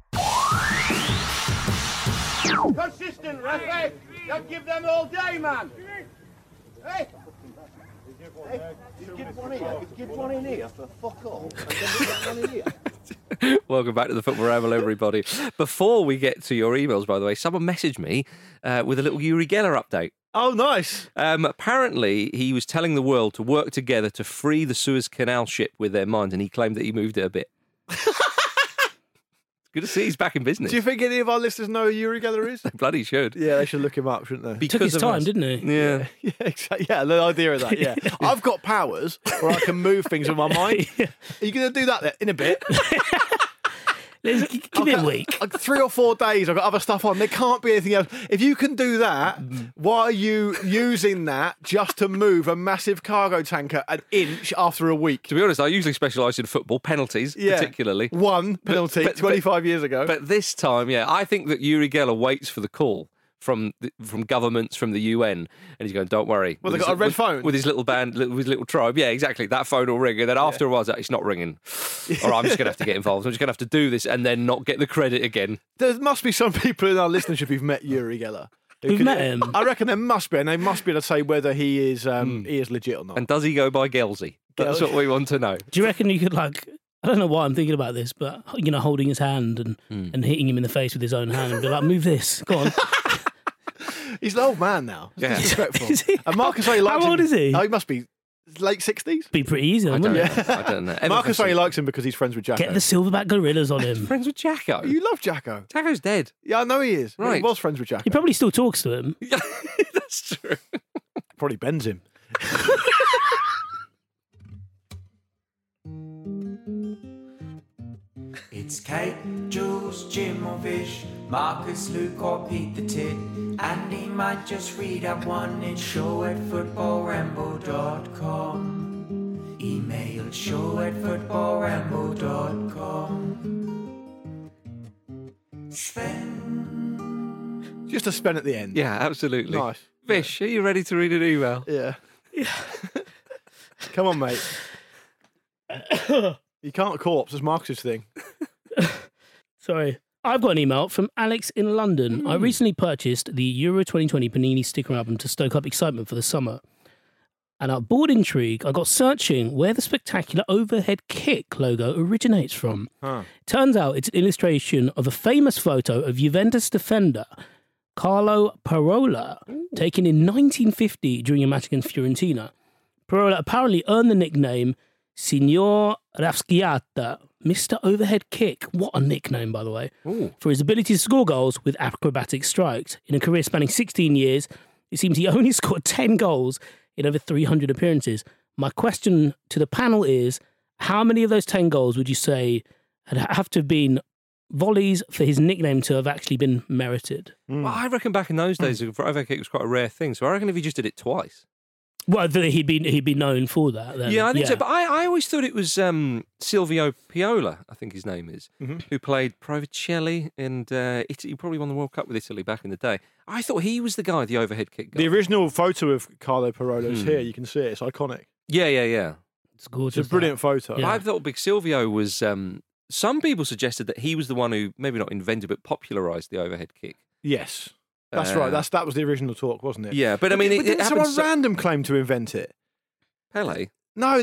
Consistent, referee. Don't give them all day, man. Hey. Hey, just give one here. Just give one in here for fuck all. And then we get one in here. Welcome back to the Football Ramble, everybody. Before we get to your emails, by the way, someone messaged me uh, with a little Uri Geller update. Oh, nice. Um, apparently, he was telling the world to work together to free the Suez Canal ship with their minds, and he claimed that he moved it a bit. Good to see he's back in business. Do you think any of our listeners know who Uri Geller is? They bloody should. Yeah, they should look him up, shouldn't they? Because Took his of time, us. didn't he? Yeah. Yeah, exactly. Yeah, the idea of that. Yeah, I've got powers where I can move things with my mind. Are you going to do that then? In a bit? Let's give I've it a got- week. Like three or four days, I've got other stuff on. There can't be anything else. If you can do that, why are you using that just to move a massive cargo tanker an inch after a week? To be honest, I usually specialise in football, penalties Yeah. particularly. One penalty But- but- twenty-five years ago. But this time, yeah, I think that Uri Geller waits for the call from the, from governments, from the U N, and he's going, don't worry. Well, With they've his- got a red with- phone. With his little band, with his little tribe. Yeah, exactly. That phone will ring. And then after a while, it's like, it's not ringing. All right, I'm just going to have to get involved. I'm just going to have to do this and then not get the credit again. There must be some people in our listenership who've met Uri Geller. who Who've can- met him? I reckon there must be, and they must be able to say whether he is um, he is legit or not. And does he go by Gelsey? That's Gelsey. what we want to know. Do you reckon you could, like, I don't know why I'm thinking about this, but, you know, holding his hand and, Hmm. and hitting him in the face with his own hand and be like, move this. Go on. He's an old man now. It's Yeah. disrespectful. Is he? And Marcus only likes How him. old is he? Oh, he must be late sixties. Be pretty easy, I on, don't wouldn't know. it? I don't know. Ever Marcus for only some- likes him because he's friends with Jacko. Get the silverback gorillas on him. friends with Jacko. You love Jacko. Jacko's dead. Yeah, I know he is. He Right. was friends with Jacko. He probably still talks to him. That's true. Probably bends him. It's Kate, Jules, Jim or Vish, Marcus, Luke or Pete the Tit, and he might just read out one in show at football ramble dot com. Email show at football ramble dot com. Spend. Just a spin at the end. Yeah, absolutely. Nice. Vish, are you ready to read an email? Yeah. Come on, mate. You can't corpse. It's Marcus's thing. Sorry. I've got an email from Alex in London. I recently purchased the Euro twenty twenty Panini sticker album to stoke up excitement for the summer. And out of bored intrigue, I got searching where the spectacular overhead kick logo originates from. Huh. Turns out it's an illustration of a famous photo of Juventus defender Carlo Parola, taken in nineteen fifty during a match against Fiorentina. Parola apparently earned the nickname Signor Raschiata, Mister Overhead Kick. What a nickname, by the way. Ooh. For his ability to score goals with acrobatic strikes. In a career spanning sixteen years, it seems he only scored ten goals in over three hundred appearances. My question to the panel is, how many of those ten goals would you say had have to have been volleys for his nickname to have actually been merited? Well, I reckon back in those days, for overhead kick was quite a rare thing. So I reckon if he just did it twice. Well, that he'd be he'd be known for that. Then. Yeah, I think so. But I, I always thought it was um, Silvio Piola, I think his name is, Mhm. who played Provicelli and uh, Italy. He probably won the World Cup with Italy back in the day. I thought he was the guy, the overhead kick guy. The original photo of Carlo Parola is Hmm. here. You can see it. It's iconic. Yeah, yeah, yeah. It's gorgeous. It's a brilliant photo. I thought Big Silvio was. Um, some people suggested that he was the one who maybe not invented but popularised the overhead kick. Yes. That's Uh, right. That's That was the original talk, wasn't it? Yeah, but I mean, but it- it didn't happened someone so- random claim to invent it? Pele. No.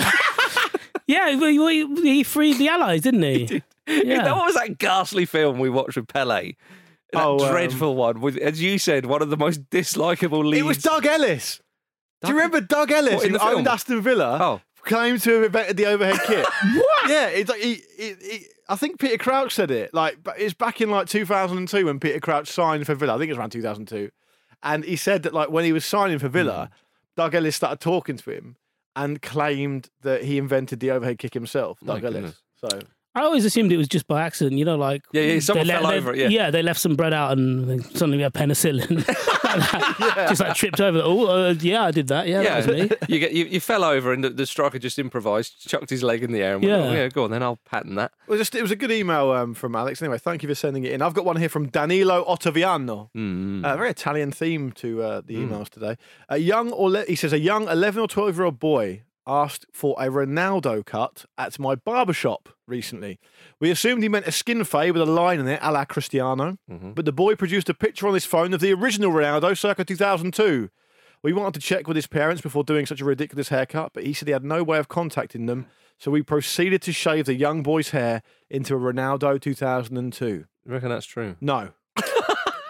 Yeah, well, he, he freed the Allies, didn't he? Yeah. What was that ghastly film we watched with Pele? That Oh, um, dreadful one with, as you said, one of the most dislikable leads. It was Doug Ellis. Do you remember Doug Ellis, What, in who the film? owned Aston Villa, Oh. claimed to have invented the overhead kick? What? Yeah, it's like he, he, he, I think Peter Crouch said it. Like, but it's back in like two thousand two when Peter Crouch signed for Villa. I think it was around two thousand two, and he said that like when he was signing for Villa, Hmm. Doug Ellis started talking to him and claimed that he invented the overhead kick himself. My Doug Ellis. goodness. So I always assumed it was just by accident, you know, like... Yeah, yeah, someone they fell they- over it, yeah. Yeah, they left some bread out and then suddenly we had penicillin. Just like tripped over. Oh, uh, yeah, I did that. Yeah, that was me. you get you, you fell over and the, the striker just improvised, chucked his leg in the air and went, Yeah. oh, yeah, go on, then I'll pattern that. Well, just, it was a good email um, from Alex. Anyway, thank you for sending it in. I've got one here from Danilo Ottaviano. Mm. Uh, very Italian theme to uh, the emails today. A young or le- he says a young eleven or twelve year old boy asked for a Ronaldo cut at my barbershop recently. We assumed he meant a skin fade with a line in it, a la Cristiano. Mm-hmm. But the boy produced a picture on his phone of the original Ronaldo, circa two thousand two. We wanted to check with his parents before doing such a ridiculous haircut, but he said he had no way of contacting them. So we proceeded to shave the young boy's hair into a Ronaldo two thousand two. You reckon that's true? No.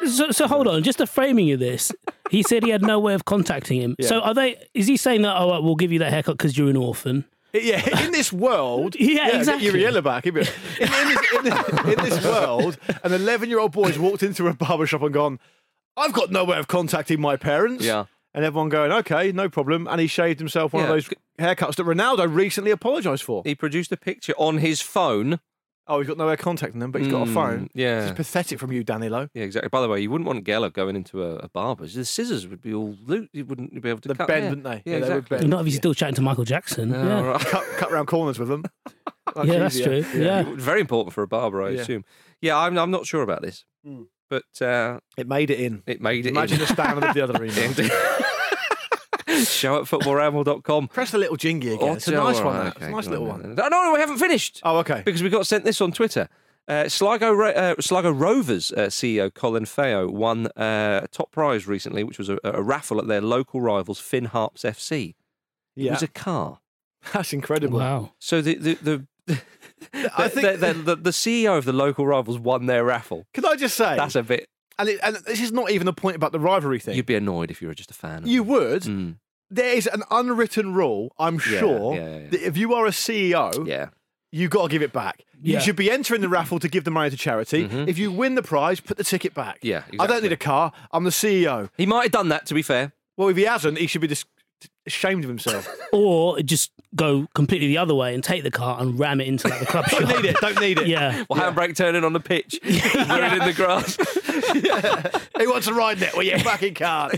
So, so hold on, just the framing of this. He said he had no way of contacting him. Yeah. So are they? Is he saying that? Oh, we'll give you that haircut because you're an orphan? Yeah, in this world, yeah, yeah, exactly. get your yellow back. In, in, this, in, this, in this world, an eleven-year-old boy's walked into a barber shop and gone, "I've got no way of contacting my parents." Yeah. And everyone going, "Okay, no problem." And he shaved himself one Yeah. of those haircuts that Ronaldo recently apologised for. He produced a picture on his phone. Oh, he's got no way of contacting them, but he's got a Mm, phone. yeah. It's pathetic from you, Danilo. Yeah, exactly. By the way, you wouldn't want Geller going into a, a barber's. The scissors would be all loose. You wouldn't be able to They'd cut bend, hair. wouldn't they? Yeah, Yeah, they would exactly. bend. Not if he's still chatting to Michael Jackson. Yeah, yeah, right. cut, cut round corners with them. Much yeah, that's easier. true. Yeah. Very important for a barber, I Yeah. assume. Yeah, I'm, I'm not sure about this. Mm. But uh, It made it in. it made it Imagine in. the stand with the other email. Indeed. Show at football ramble dot com. Press the little jingy again. It's a nice one, that. It's a nice little one. No, no, we haven't finished. Oh, okay. Because we got sent this on Twitter. Uh, Sligo, Ro- uh, Sligo Rovers uh, C E O Colin Feo won uh, a top prize recently, which was a, a raffle at their local rivals Finn Harps F C. It Yeah. was a car. That's incredible. Wow. So the the, the I the, think- the, the, the C E O of the local rivals won their raffle. Can I just say? That's a bit. And, it, and this is not even the point about the rivalry thing. You'd be annoyed if you were just a fan. Of You would. Mm. There is an unwritten rule, I'm Yeah, sure, yeah, yeah. that if you are a C E O, Yeah. you've got to give it back. Yeah. You should be entering the raffle to give the money to charity. Mhm. If you win the prize, put the ticket back. Yeah, I don't exactly. need a car. I'm the C E O. He might have done that, to be fair. Well, if he hasn't, he should be dis- ashamed of himself. Or just go completely the other way and take the car and ram it into like the club shop. Don't need it. Don't need it. Yeah. Well, handbrake turning on the pitch, threw it in the grass. Yeah. He wants to ride it. Well, you fucking can't.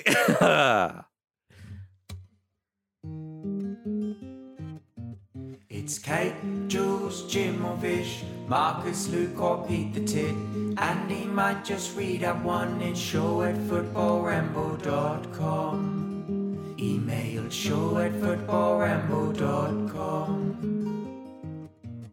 It's Kate, Jules, Jim or Vish, Marcus, Luke or Pete the Tit, and he might just read out one in show at football ramble dot com. Email show at football ramble dot com.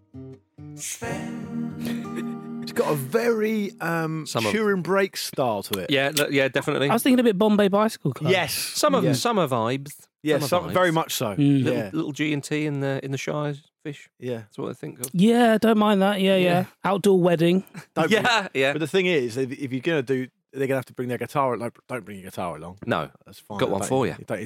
Sven. It's got a very um, Some of- Turin break style to it. Yeah, look, yeah, definitely. I was thinking a bit Bombay Bicycle Club. Yes. Some of Yeah. summer vibes. Yeah, Summer some, vibes. very much so. Mm. Little, Yeah. little G and T in the in the Shires fish. Yeah. That's what I think of. Yeah, don't mind that. Yeah, yeah. Yeah. Outdoor wedding. Don't Yeah, yeah. But the thing is, if, if you're going to do, they're going to have to bring their guitar. No, don't bring your guitar along. No, That's fine. got one Don't- for you. don't-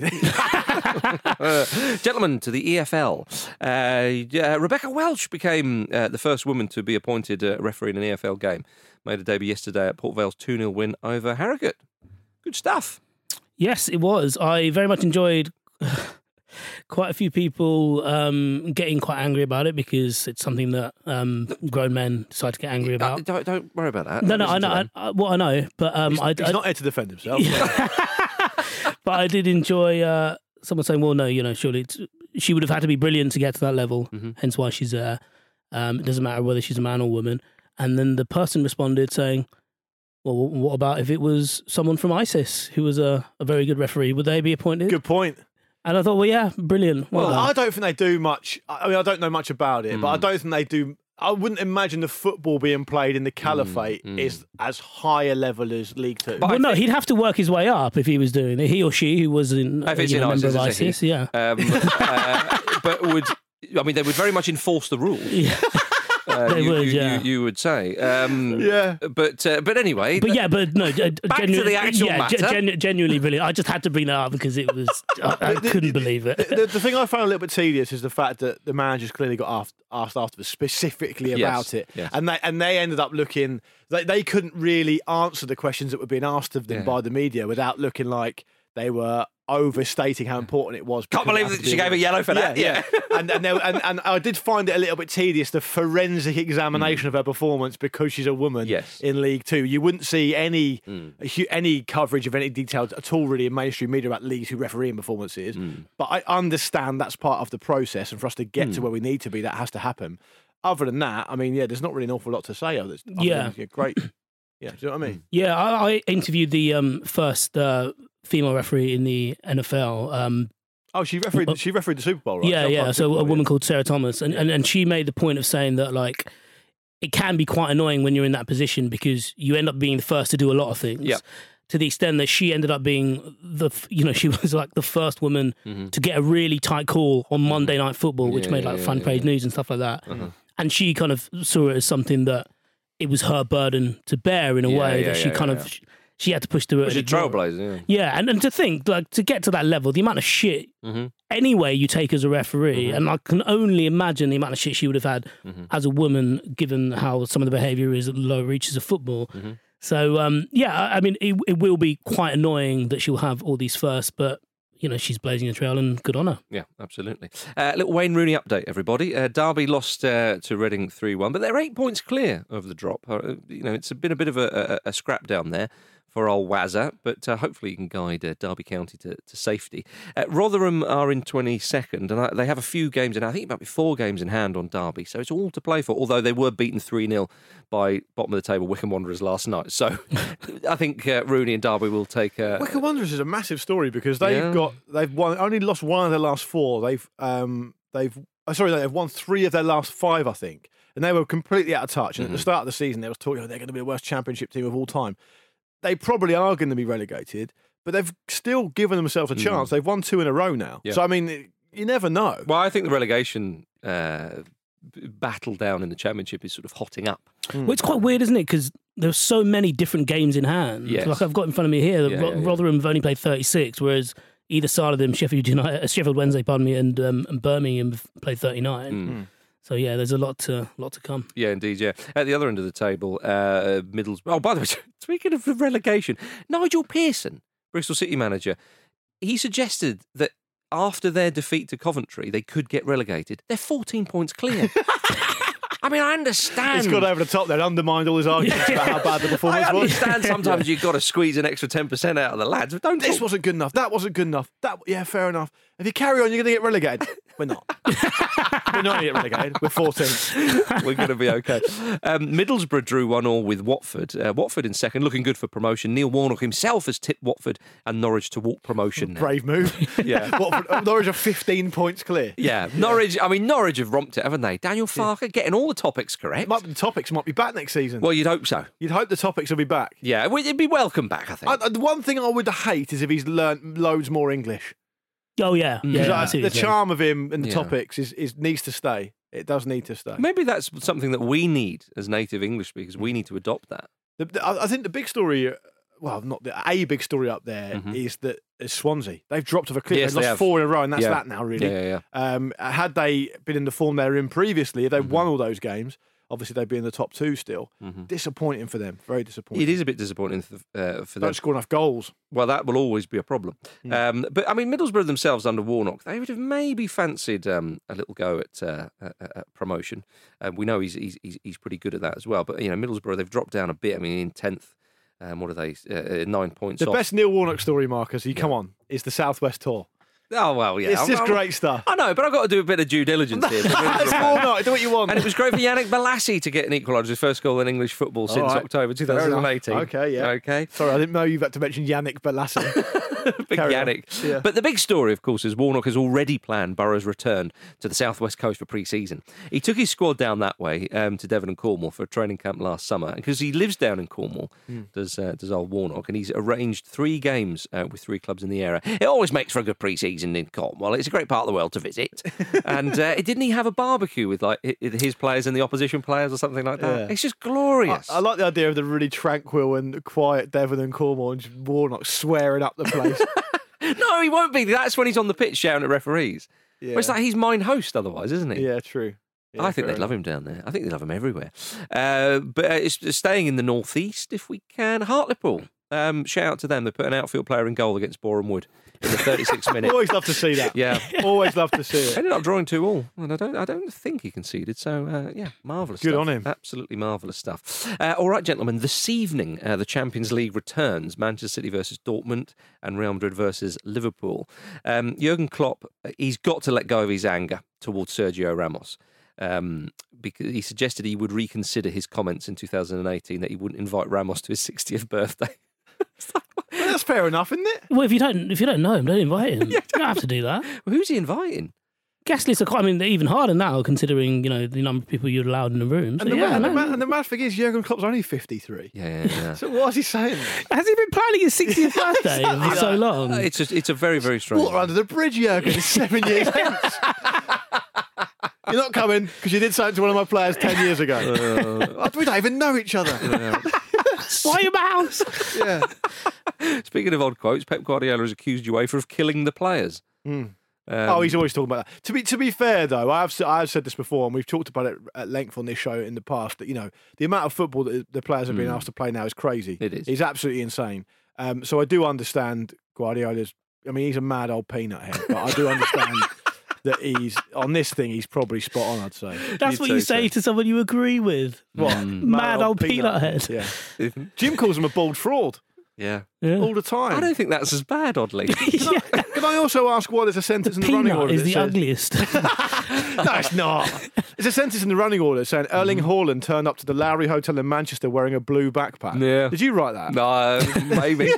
uh, gentlemen, to the E F L. Uh, yeah, Rebecca Welch became uh, the first woman to be appointed uh, referee in an E F L game. Made a debut yesterday at Port Vale's two nil win over Harrogate. Good stuff. Yes, it was. I very much enjoyed quite a few people um, getting quite angry about it because it's something that um, grown men decide to get angry Uh, about. don't, don't worry about that. No, no, Listen I to know. them. I, I, what I know, but um, he's I, he's I- not here to defend himself. but I did enjoy uh, someone saying, "Well, no, you know, surely it's, she would have had to be brilliant to get to that level. Mhm. Hence why she's there. Um, it doesn't matter whether she's a man or woman." And then the person responded saying, "Well, what about if it was someone from ISIS who was a, a very good referee? Would they be appointed?" Good point. And I thought, well, yeah, brilliant. Well, Well, done. I don't think they do much. I mean, I don't know much about it, but I don't think they do. I wouldn't imagine the football being played in the Caliphate is as high a level as League Two. well, no, he'd have to work his way up if he was doing it. He or she who was in, If uh, it's you in know, a member ISIS, of it's a he. ISIS, yeah. Um, uh, but would I mean they would very much enforce the rules? Uh, They you, would, you, yeah. You, you would say, um, Yeah. But uh, but anyway, But yeah, but no, uh, Back to genu- the actual yeah, ge- matter. genu- genuinely brilliant. I just had to bring that up because it was, I, I couldn't believe it. The, the thing I found a little bit tedious is the fact that the managers clearly got asked, asked afterwards specifically Yes, about it, yes. and they and they ended up looking. They, they couldn't really answer the questions that were being asked of them Yeah. by the media without looking like they were overstating how important it was. Can't because it believe had that to she be- gave a yellow for that. Yeah, yeah. and and, there, and and I did find it a little bit tedious, the forensic examination of her performance because she's a woman Yes. in League Two. You wouldn't see any Mm. hu- any coverage of any details at all really in mainstream media about League Two refereeing performances. Mm. But I understand that's part of the process, and for us to get to where we need to be, that has to happen. Other than that, I mean, yeah, there's not really an awful lot to say. Other other Yeah. than, great. Yeah, do you know what I mean? Yeah, I, I interviewed the um, first uh, female referee in the N F L. Um, Oh, she refereed. She refereed the Super Bowl, right? yeah, She yeah. umpires So Super a Bowl, woman yeah. called Sarah Thomas, and, and and she made the point of saying that like it can be quite annoying when you're in that position because you end up being the first to do a lot of things. Yeah. To the extent that she ended up being the, f- you know, she was like the first woman Mhm. to get a really tight call on Monday Night Football, which Yeah, made like yeah, front yeah, page yeah. news and stuff like that. Uh-huh. And she kind of saw it as something that it was her burden to bear in a Yeah, way yeah, that she yeah, kind yeah, of she had to push through it. She's a trailblazer, yeah. Yeah, and, and to think, like, to get to that level, the amount of shit Mm-hmm. any way you take as a referee, Mhm. and I can only imagine the amount of shit she would have had Mm-hmm. as a woman, given how some of the behaviour is at the lower reaches of football. Mm-hmm. So, um, yeah, I I mean, it, it will be quite annoying that she'll have all these firsts, but, you know, she's blazing a trail and good on her. Yeah, absolutely. Uh, little Wayne Rooney update, everybody. Uh, Derby lost uh, to Reading three one, but they're eight points clear of the drop. Uh, you know, it's been a bit of a, a, a scrap down there for old Wazza, but uh, hopefully you can guide uh, Derby County to, to safety. Uh, Rotherham are in twenty-second, and I, they have a few games in, I think it might be four games in hand on Derby, so it's all to play for, although they were beaten three nil by bottom of the table Wycombe Wanderers last night. So I think uh, Rooney and Derby will take... Uh, Wycombe Wanderers is a massive story because they've Yeah. got they've won only lost one of their last four. They've um they've oh, sorry they've won three of their last five, I think, and they were completely out of touch. And at the Mhm. start of the season, there was talk, oh, they're going to be the worst championship team of all time. They probably are going to be relegated, but they've still given themselves a Mm. chance. They've won two in a row now. Yeah. So I mean, it- you never know. Well, I think the relegation uh, b- battle down in the Championship is sort of hotting up. Well, it's quite weird, isn't it? Because there's so many different games in hand. Yes. Like I've got in front of me here, Yeah, Ro- yeah, yeah. Rotherham have only played thirty-six, whereas either side of them, Sheffield United, uh, Sheffield Wednesday, pardon me, and, um, and Birmingham have played thirty-nine. Mm. So yeah, there's a lot to lot to come. Yeah, indeed, yeah. At the other end of the table, uh, Middlesbrough... Oh, by the way, speaking of the relegation, Nigel Pearson, Bristol City manager, he suggested that after their defeat to Coventry, they could get relegated. They're fourteen points clear. I mean, I understand. He's got over the top there, undermined all his arguments about how bad the performance I was. understand sometimes you've got to squeeze an extra ten percent out of the lads, but don't This talk- wasn't good enough. That wasn't good enough. That yeah, fair enough. If you carry on, you're going to get relegated. We're not. We're not going to get relegated. We're fourteenth. We're going to be okay. Um, Middlesbrough drew one all with Watford. Uh, Watford in second, looking good for promotion. Neil Warnock himself has tipped Watford and Norwich to walk promotion now. Brave move. Yeah. Watford, Norwich are fifteen points clear. Yeah, Norwich. I mean, Norwich have romped it, haven't they? Daniel Farker getting all the topics correct. Might, the topics might be back next season. Well, you'd hope so. You'd hope the topics will be back. Yeah, well, it'd be welcome back, I think. I, the one thing I would hate is if he's learnt loads more English. Oh yeah, yeah. Because, I uh, see what the you're saying. charm of him and the Yeah. topics is, is needs to stay. It does need to stay. Maybe that's something that we need as native English speakers. We need to adopt that. The, the, I I think the big story, uh, well, not the a big story up there, Mhm. is that is Swansea. They've dropped off a cliff. Yes, They've they lost have. four in a row, and that's Yeah. that now, really. Yeah, yeah, Um, had they been in the form they were in previously, if they Mm-hmm. won all those games, obviously they'd be in the top two still. Mhm. Disappointing for them. Very disappointing. It is a bit disappointing th- uh, for them. Don't score enough goals. Well, that will always be a problem. Um, but I mean, Middlesbrough themselves under Warnock, they would have maybe fancied um, a little go at, uh, at, at promotion. Um, we know he's, he's he's he's pretty good at that as well. But you know, Middlesbrough they've dropped down a bit. I mean, in tenth, um, what are they? Uh, nine points. The off. best Neil Warnock story, Marcus, you come on, is the Southwest Tour. Oh well, yeah, It's I'm- just I'm- great stuff. I know, but I've got to do a bit of due diligence here. It's Warnock, do what you want. And it was great for Yannick Balassi to get an equaliser, his first goal in English football since All right. October Fair enough. twenty eighteen. Okay, yeah. Okay. Sorry, I didn't know you've had to mention Yannick Balassi. Big Carry on. Yannick. Yeah. But the big story, of course, is Warnock has already planned Borough's return to the southwest coast for pre-season. He took his squad down that way um, to Devon and Cornwall for a training camp last summer because he lives down in Cornwall. Hmm. Does uh, does old Warnock, and he's arranged three games uh, with three clubs in the area. It always makes for a good pre-season in Cornwall. It's a great part of the world to visit. And uh, didn't he have a barbecue with like hi- his players and the opposition players or something like that? Yeah. It's just glorious. I, I like the idea of the really tranquil and quiet Devon and Cornwall and just Warnock swearing up the place. No, he won't be. That's when he's on the pitch shouting at referees. Yeah. Well, it's like he's mine host otherwise, isn't he? Yeah, true. Yeah, I think fair they'd love enough. him down there. I think they love him everywhere. Uh, but uh, it's it's staying in the northeast if we can. Hartlepool. Um, shout out to them. They put an outfield player in goal against Boreham Wood in the thirty-sixth minute. Always love to see that. Yeah. Always love to see it. Ended up drawing two all, and I don't, I don't think he conceded. So uh, yeah, marvelous. Good stuff. on him. Absolutely marvelous stuff. Uh, all right, gentlemen. This evening, uh, the Champions League returns: Manchester City versus Dortmund and Real Madrid versus Liverpool. Um, Jurgen Klopp, he's got to let go of his anger towards Sergio Ramos. Um, because he suggested he would reconsider his comments in two thousand eighteen that he wouldn't invite Ramos to his sixtieth birthday. Well, that's fair enough, isn't it? Well, if you don't, if you don't know him, don't invite him. You don't have to do that. Well, who's he inviting? Guest lists are quite. I mean, they're even harder now, considering you know the number of people you're allowed in the room. So, And the, yeah, mad, no. the, mad, and the mad thing is, Jurgen Klopp's only fifty-three. Yeah, yeah, yeah. So what is he saying? Has he been planning his sixtieth birthday Exactly for so that. long? Uh, It's a, it's a very, very strange. Water under the bridge, Jurgen. It's seven years hence. You're not coming because you did something to one of my players ten years ago. Uh, we don't even know each other. Why your mouse? Yeah. Speaking of odd quotes, Pep Guardiola has accused UEFA of killing the players. Mm. Um, oh, he's always talking about that. To be to be fair, though, I've I've said this before, and we've talked about it at length on this show in the past. That you know, the amount of football that the players are being Mm. asked to play now is crazy. It is. It's absolutely insane. Um, so I do understand Guardiola's. I mean, he's a mad old peanut head, but I do understand that he's on this thing. He's probably spot on. I'd say. That's You'd what you say so. to someone you agree with. What? Mm. Mad old peanut head. Yeah. Jim calls him a bald fraud. Yeah. Yeah. All the time. I don't think that's as bad, oddly. Can, I, can I also ask why there's a sentence in the running Peanut order is that the says- ugliest. No, it's not. There's a sentence in the running order saying Erling Haaland turned up to the Lowry Hotel in Manchester wearing a blue backpack. Yeah. Did you write that? No, maybe.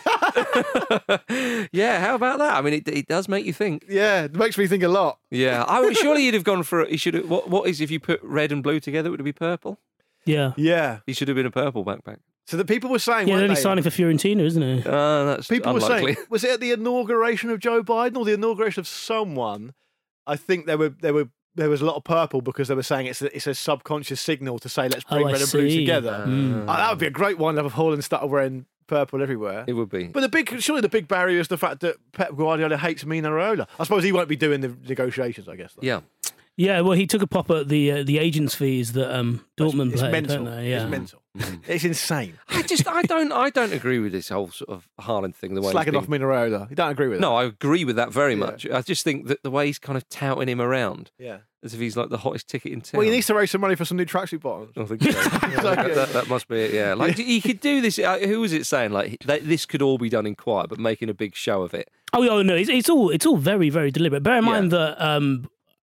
Yeah, how about that? I mean, it, it does make you think. Yeah, it makes me think a lot. Yeah, I would, surely you'd have gone for it. You should. have- What? What is if you put red and blue together? Would it be purple? Yeah. Yeah. He should have been a purple backpack. So the people were saying, Yeah, weren't they're only they? signing for Fiorentina, isn't it? Uh, that's People were unlikely. saying, was it at the inauguration of Joe Biden or the inauguration of someone? I think there were there were there was a lot of purple because they were saying it's a, it's a subconscious signal to say let's bring Oh, I red and blue see. together. Mm. Oh, that would be a great one if Haaland started wearing purple everywhere. It would be. But the big, surely the big barrier is the fact that Pep Guardiola hates Mino Raiola. I suppose he won't be doing the negotiations, I guess. Though. Yeah. Yeah, well, he took a pop at the uh, the agents' fees that um, Dortmund It's played. mental. Don't they? Yeah. It's mental. It's insane. I just, I don't, I don't agree with this whole sort of Haaland thing. The way he's Slagging being- off Mino Raiola. You don't agree with No, that? I agree with that very Yeah. much. I just think that the way he's kind of touting him around, Yeah. as if he's like the hottest ticket in town. Well, he needs to raise some money for some new tracksuit bottoms. I think so. Yeah, that, that, that must be it. Yeah, like he could do this. Uh, who was it saying? Like that, this could all be done in quiet, but making a big show of it. Oh, yeah, no, it's, it's all it's all very very deliberate. Bear in mind that um,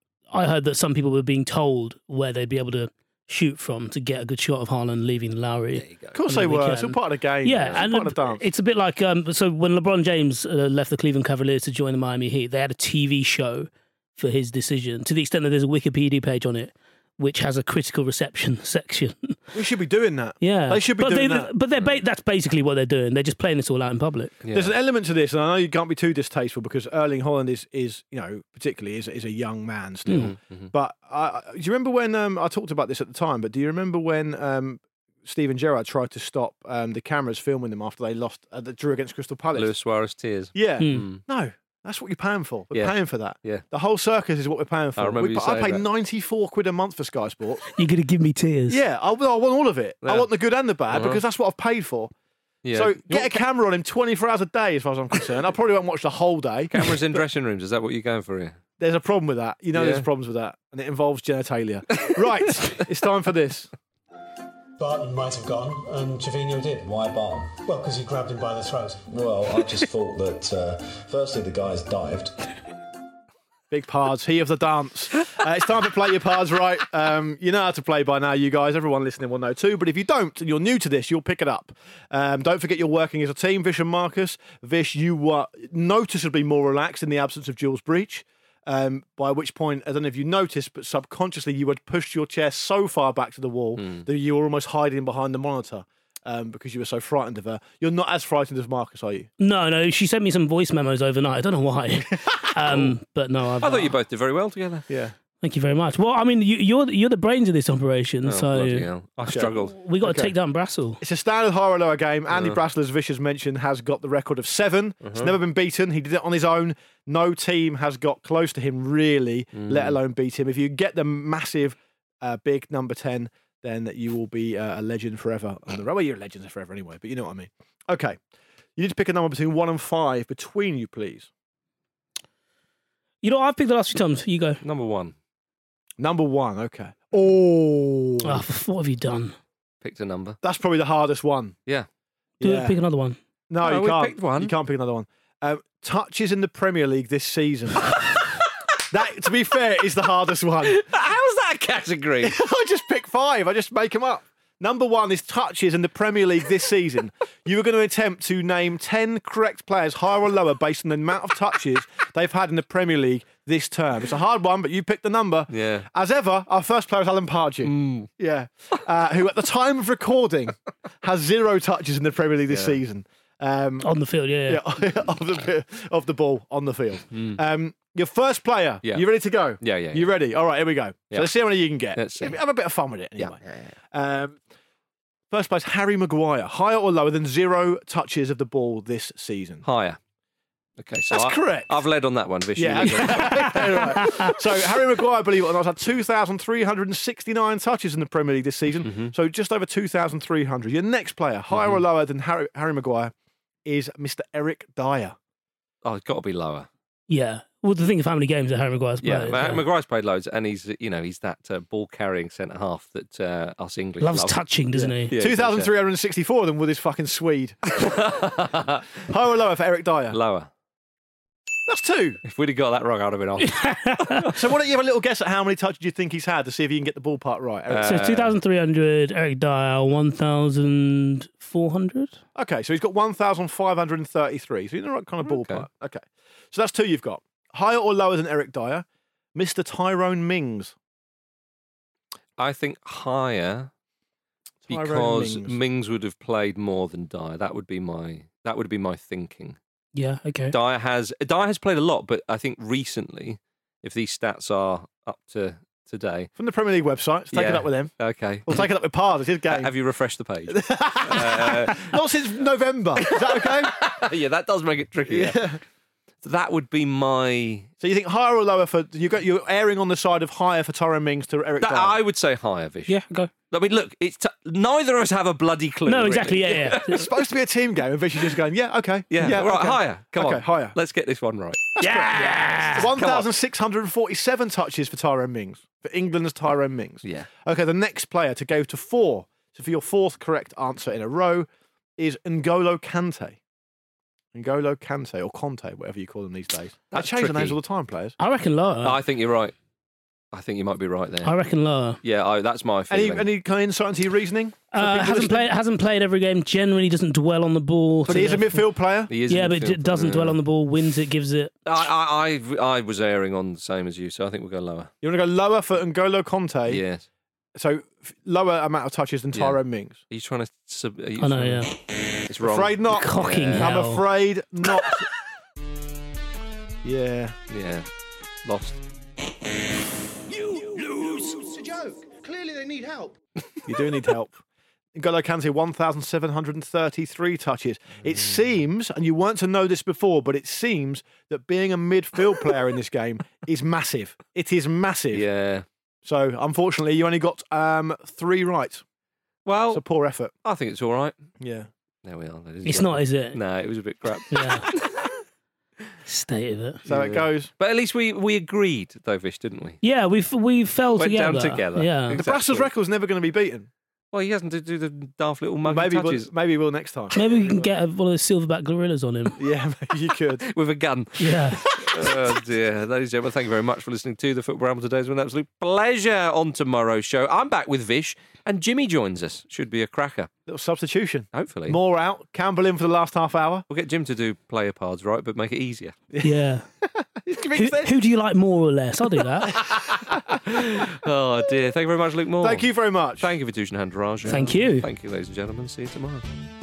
I heard that some people were being told where they'd be able to shoot from to get a good shot of Haaland leaving Lowry. Of course they were. It's all part of the game. Yeah, It's and part of the dance. it's a bit like um, so when LeBron James uh, left the Cleveland Cavaliers to join the Miami Heat, they had a T V show for his decision. To the extent that there's a Wikipedia page on it, which has a critical reception section. We should be doing that. Yeah, They should be but doing they, that. But they're ba- that's basically what they're doing. They're just playing this all out in public. There's an element to this, and I know you can't be too distasteful because Erling Haaland is, is you know, particularly is, is a young man still. Mhm, mhm. But I, I- do you remember when um, I talked about this at the time? But do you remember when um, Steven Gerrard tried to stop um, the cameras filming them after they lost uh, the drew against Crystal Palace? Luis Suarez tears. Yeah, Mm. no, that's what you're paying for. We're Yeah. paying for that. Yeah. The whole circus is what we're paying for. I remember We you pa- I saying pay that. ninety-four quid a month for Sky Sports. You're going to give me tears. Yeah, I, I want all of it. I Yeah. want the good and the bad Uh-huh. because that's what I've paid for. Yeah. So You get a want camera on him twenty-four hours a day, as far as I'm concerned. I probably won't watch the whole day. cameras in dressing rooms. Is that what you're going for here? There's a problem with that. You know, Yeah. there's problems with that, and it involves genitalia. Right, it's time for this. Barton might have gone, and Trevino did. Why Barton? Well, because he grabbed him by the throat. Well, I just thought that, uh, firstly, the guy's dived. Big pards, he of the dance. Uh, it's time to play your pards right. Um, you know how to play by now, you guys. Everyone listening will know too. But if you don't, and you're new to this, you'll pick it up. Um, don't forget you're working as a team, Vish and Marcus. Vish, you were noticeably more relaxed in the absence of Jules Breach. Um, by which point, I don't know if you noticed, but subconsciously you had pushed your chair so far back to the wall that you were almost hiding behind the monitor um, because you were so frightened of her. You're not as frightened as Marcus, are you? No, no. She sent me some voice memos overnight. I don't know why. um, but no, I've, I thought you both did very well together. Yeah. Thank you very much. Well, I mean, you, you're you're the brains of this operation, Oh, so bloody hell. I struggled. we got to Okay. take down Brassel. It's a standard higher or lower game. Andy Uh. Brassel, as Vish has mentioned, has got the record of seven. It's Uh-huh. never been beaten. He did it on his own. No team has got close to him, really, Mm. let alone beat him. If you get the massive, uh, big number ten, then you will be uh, a legend forever on the road. Well, you're legends forever anyway, but you know what I mean. Okay. You need to pick a number between one and five between you, please. You know, I've picked the last few times. You go. Number one. Number one, okay. Oh. Oh, what have you done? Picked a number. That's probably the hardest one. Yeah. Do Yeah. it, pick another one. No, No, you we can't. picked one. You can't pick another one. Um, touches in the Premier League this season. That, to be fair, is the hardest one. How's that a category? I just pick five. I just make them up. Number one is touches in the Premier League this season. You were going to attempt to name ten correct players, higher or lower, based on the amount of touches they've had in the Premier League this term. It's a hard one, but you picked the number. Yeah. As ever, our first player is Alan Pardew. Yeah. Uh, who, at the time of recording, has zero touches in the Premier League this Yeah. season. Um, On the field, yeah. yeah, of the of the ball on the field. Um, your first player. Yeah. You ready to go? Yeah, yeah, You ready? All right, here we go. Yeah. So let's see how many you can get. Let's see. Have a bit of fun with it anyway. Um, First place, Harry Maguire. Higher or lower than zero touches of the ball this season? Higher. Okay, so That's I, correct. I've led on that one, Vish. Yeah. Right. So Harry Maguire, believe it or not, has had two thousand three hundred sixty-nine touches in the Premier League this season. Mm-hmm. So just over two thousand three hundred. Your next player, higher Mm-hmm. or lower than Harry, Harry Maguire, is Mister Eric Dyer. Oh, it's got to be lower. Yeah. Well, the thing of how many games that Harry Maguire's Yeah, played. Ma- Maguire's played loads, and he's you know he's that uh, ball carrying centre half that uh, us English Loves love. touching, doesn't he? Yeah, two thousand three hundred sixty-four of them with his fucking Swede. Higher or lower for Eric Dyer? Lower. That's two. If we'd have got that wrong, I'd have been off. So why don't you have a little guess at how many touches you think he's had to see if you can get the ballpark right? Eric? Uh, So two thousand three hundred, Eric Dyer, one thousand four hundred. Okay, so he's got one thousand five hundred thirty-three. So you're in the right kind of ballpark. Okay. So that's two you've got. Higher or lower than Eric Dyer? Mister Tyrone Mings. I think higher Tyrone because Mings. Mings. would have played more than Dyer. That would be my that would be my thinking. Yeah, okay. Dyer has Dyer has played a lot, but I think recently, if these stats are up to today, From the Premier League website. Let's take Yeah. it up with him. Okay, We'll take it up with Pard. It's his game. have you refreshed the page? uh, Not since November. Is that okay? yeah, that does make it tricky. Yeah. Yeah. So that would be my. So you think higher or lower for you got you're erring on the side of higher for Tyrone Mings to Eric That, Dyer? I would say higher, Vish. Yeah, go. I mean, look, it's t- neither of us have a bloody clue. No, really. exactly, yeah, yeah. It's supposed to be a team game, and Vish is just going, yeah, okay. Yeah, yeah right, okay. higher. Come okay, on, higher. Let's get this one right. Yeah! one thousand six hundred forty-seven touches for Tyrone Mings, for England's Tyrone Mings. Yeah. Okay, the next player to go to four, so for your fourth correct answer in a row, is N'Golo Kante. N'Golo Kante, or Conte, whatever you call them these days. I That's change the names tricky. all the time, players. I reckon lower. I think you're right. I think you might be right there. I reckon lower. Yeah, I, that's my Any, feeling. any kind of insight into your reasoning? For Uh, people hasn't listening? played hasn't played every game. Generally doesn't dwell on the ball. But so he is a therefore- midfield player. He is Yeah, a but midfield it doesn't player. dwell on the ball. Wins it, gives it. I, I, I, I was erring on the same as you, so I think we'll go lower. You want to go lower for N'Golo Conte? Yes. So f- lower amount of touches than Yeah. Tyrone Mings. Are you trying to? Sub, are you I know, trying- yeah. It's wrong. Afraid not. Cocking Yeah. I'm hell. afraid not. Yeah. Yeah. Lost. You lose. It's a joke. Clearly they need help. You do need help. N'Golo Kante, one thousand seven hundred thirty-three touches. It seems, and you weren't to know this before, but it seems that being a midfield player in this game is massive. It is massive. Yeah. So, unfortunately, you only got um, three right. Well, It's a poor effort. I think it's all right. Yeah. There we are. ladies and It's gentlemen. not, is it? No, it was a bit crap. Yeah. State of it. So it goes. But at least we, we agreed, though, Vish, didn't we? Yeah, we we fell Went together. down together. Yeah. The Exactly. Brussels record's never going to be beaten. Well, he hasn't to do the daft little muggy Maybe we'll, touches maybe we'll next time. Maybe we can get a, one of the silverback gorillas on him. Yeah, maybe you could. with a gun. Yeah. Oh dear. Ladies and gentlemen, thank you very much for listening to the Football Ramble today. It's been an absolute pleasure on tomorrow's show. I'm back with Vish and Jimmy joins us. Should be a cracker. Little substitution. Hopefully. More out. Campbell in for the last half hour. We'll get Jim to do player cards, right, but make it easier. Yeah. who, who do you like more or less? I'll do that. Oh dear. Thank you very much, Luke Moore. Thank you very much. Thank you for Dushan Handaraj. Thank you. Thank you, ladies and gentlemen. See you tomorrow.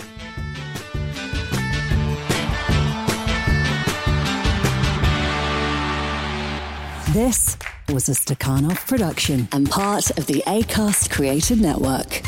This was a Stakhanov production and part of the Acast Creative Network.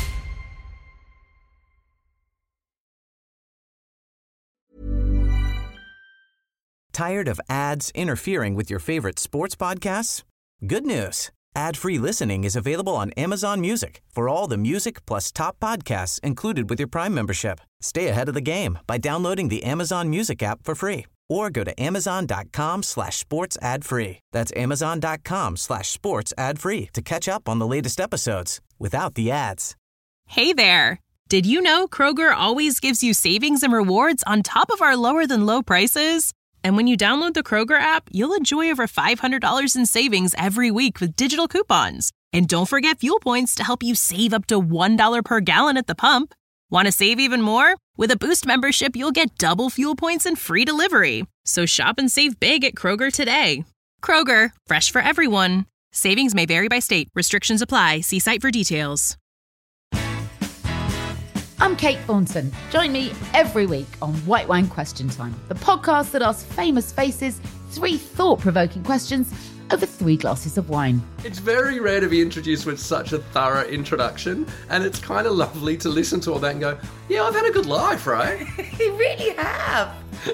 Tired of ads interfering with your favorite sports podcasts? Good news. Ad-free listening is available on Amazon Music for all the music plus top podcasts included with your Prime membership. Stay ahead of the game by downloading the Amazon Music app for free or go to amazon.com slash sports ad free. That's amazon.com slash sports ad free to catch up on the latest episodes without the ads. Hey there! Did you know Kroger always gives you savings and rewards on top of our lower than low prices? And when you download the Kroger app, you'll enjoy over five hundred dollars in savings every week with digital coupons. And don't forget fuel points to help you save up to one dollar per gallon at the pump. Want to save even more? With a Boost membership, you'll get double fuel points and free delivery. So shop and save big at Kroger today. Kroger, fresh for everyone. Savings may vary by state. Restrictions apply. See site for details. I'm Kate Thornton. Join me every week on White Wine Question Time, the podcast that asks famous faces three thought-provoking questions over three glasses of wine. It's very rare to be introduced with such a thorough introduction, and it's kind of lovely to listen to all that and go, yeah, I've had a good life, right? You really have.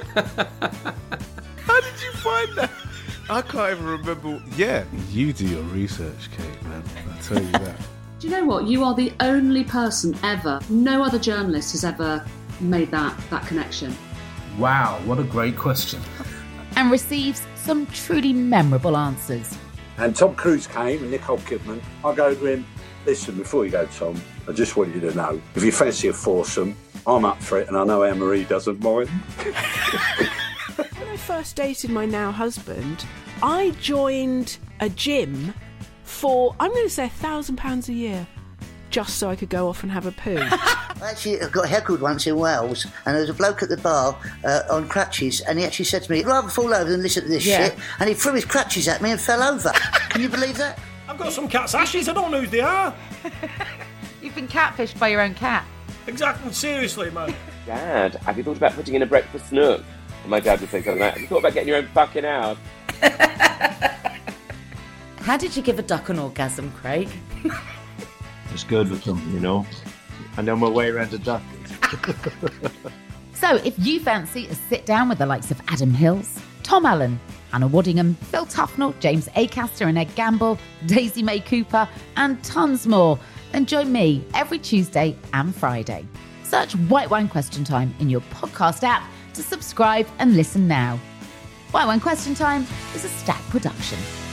How did you find that? I can't even remember. Yeah, you do your research, Kate, man. I tell you that. Do you know what? You are the only person ever, no other journalist has ever made that, that connection. Wow, what a great question. And receives some truly memorable answers. And Tom Cruise came and Nicole Kidman. I go to him, listen, before you go, Tom, I just want you to know, if you fancy a foursome, I'm up for it, and I know Anne-Marie doesn't mind. When I first dated my now husband, I joined a gym for, I'm going to say, a thousand pounds a year, just so I could go off and have a poo. I actually got heckled once in Wales, and there was a bloke at the bar uh, on crutches, and he actually said to me, "I'd rather fall over than listen to this Yeah. shit," and he threw his crutches at me and fell over. Can you believe that? I've got some cat's ashes, I don't know who they are. You've been catfished by your own cat. Exactly, seriously, man. Dad, have you thought about putting in a breakfast nook? And my dad would say something like, have you thought about getting your own fucking house? How did you give a duck an orgasm, Craig? It's good with them, you know. I know my way around a duck. So if you fancy a sit down with the likes of Adam Hills, Tom Allen, Hannah Waddingham, Phil Tufnell, James Acaster and Ed Gamble, Daisy May Cooper, and tons more, then join me every Tuesday and Friday. Search White Wine Question Time in your podcast app to subscribe and listen now. White Wine Question Time is a Stack production.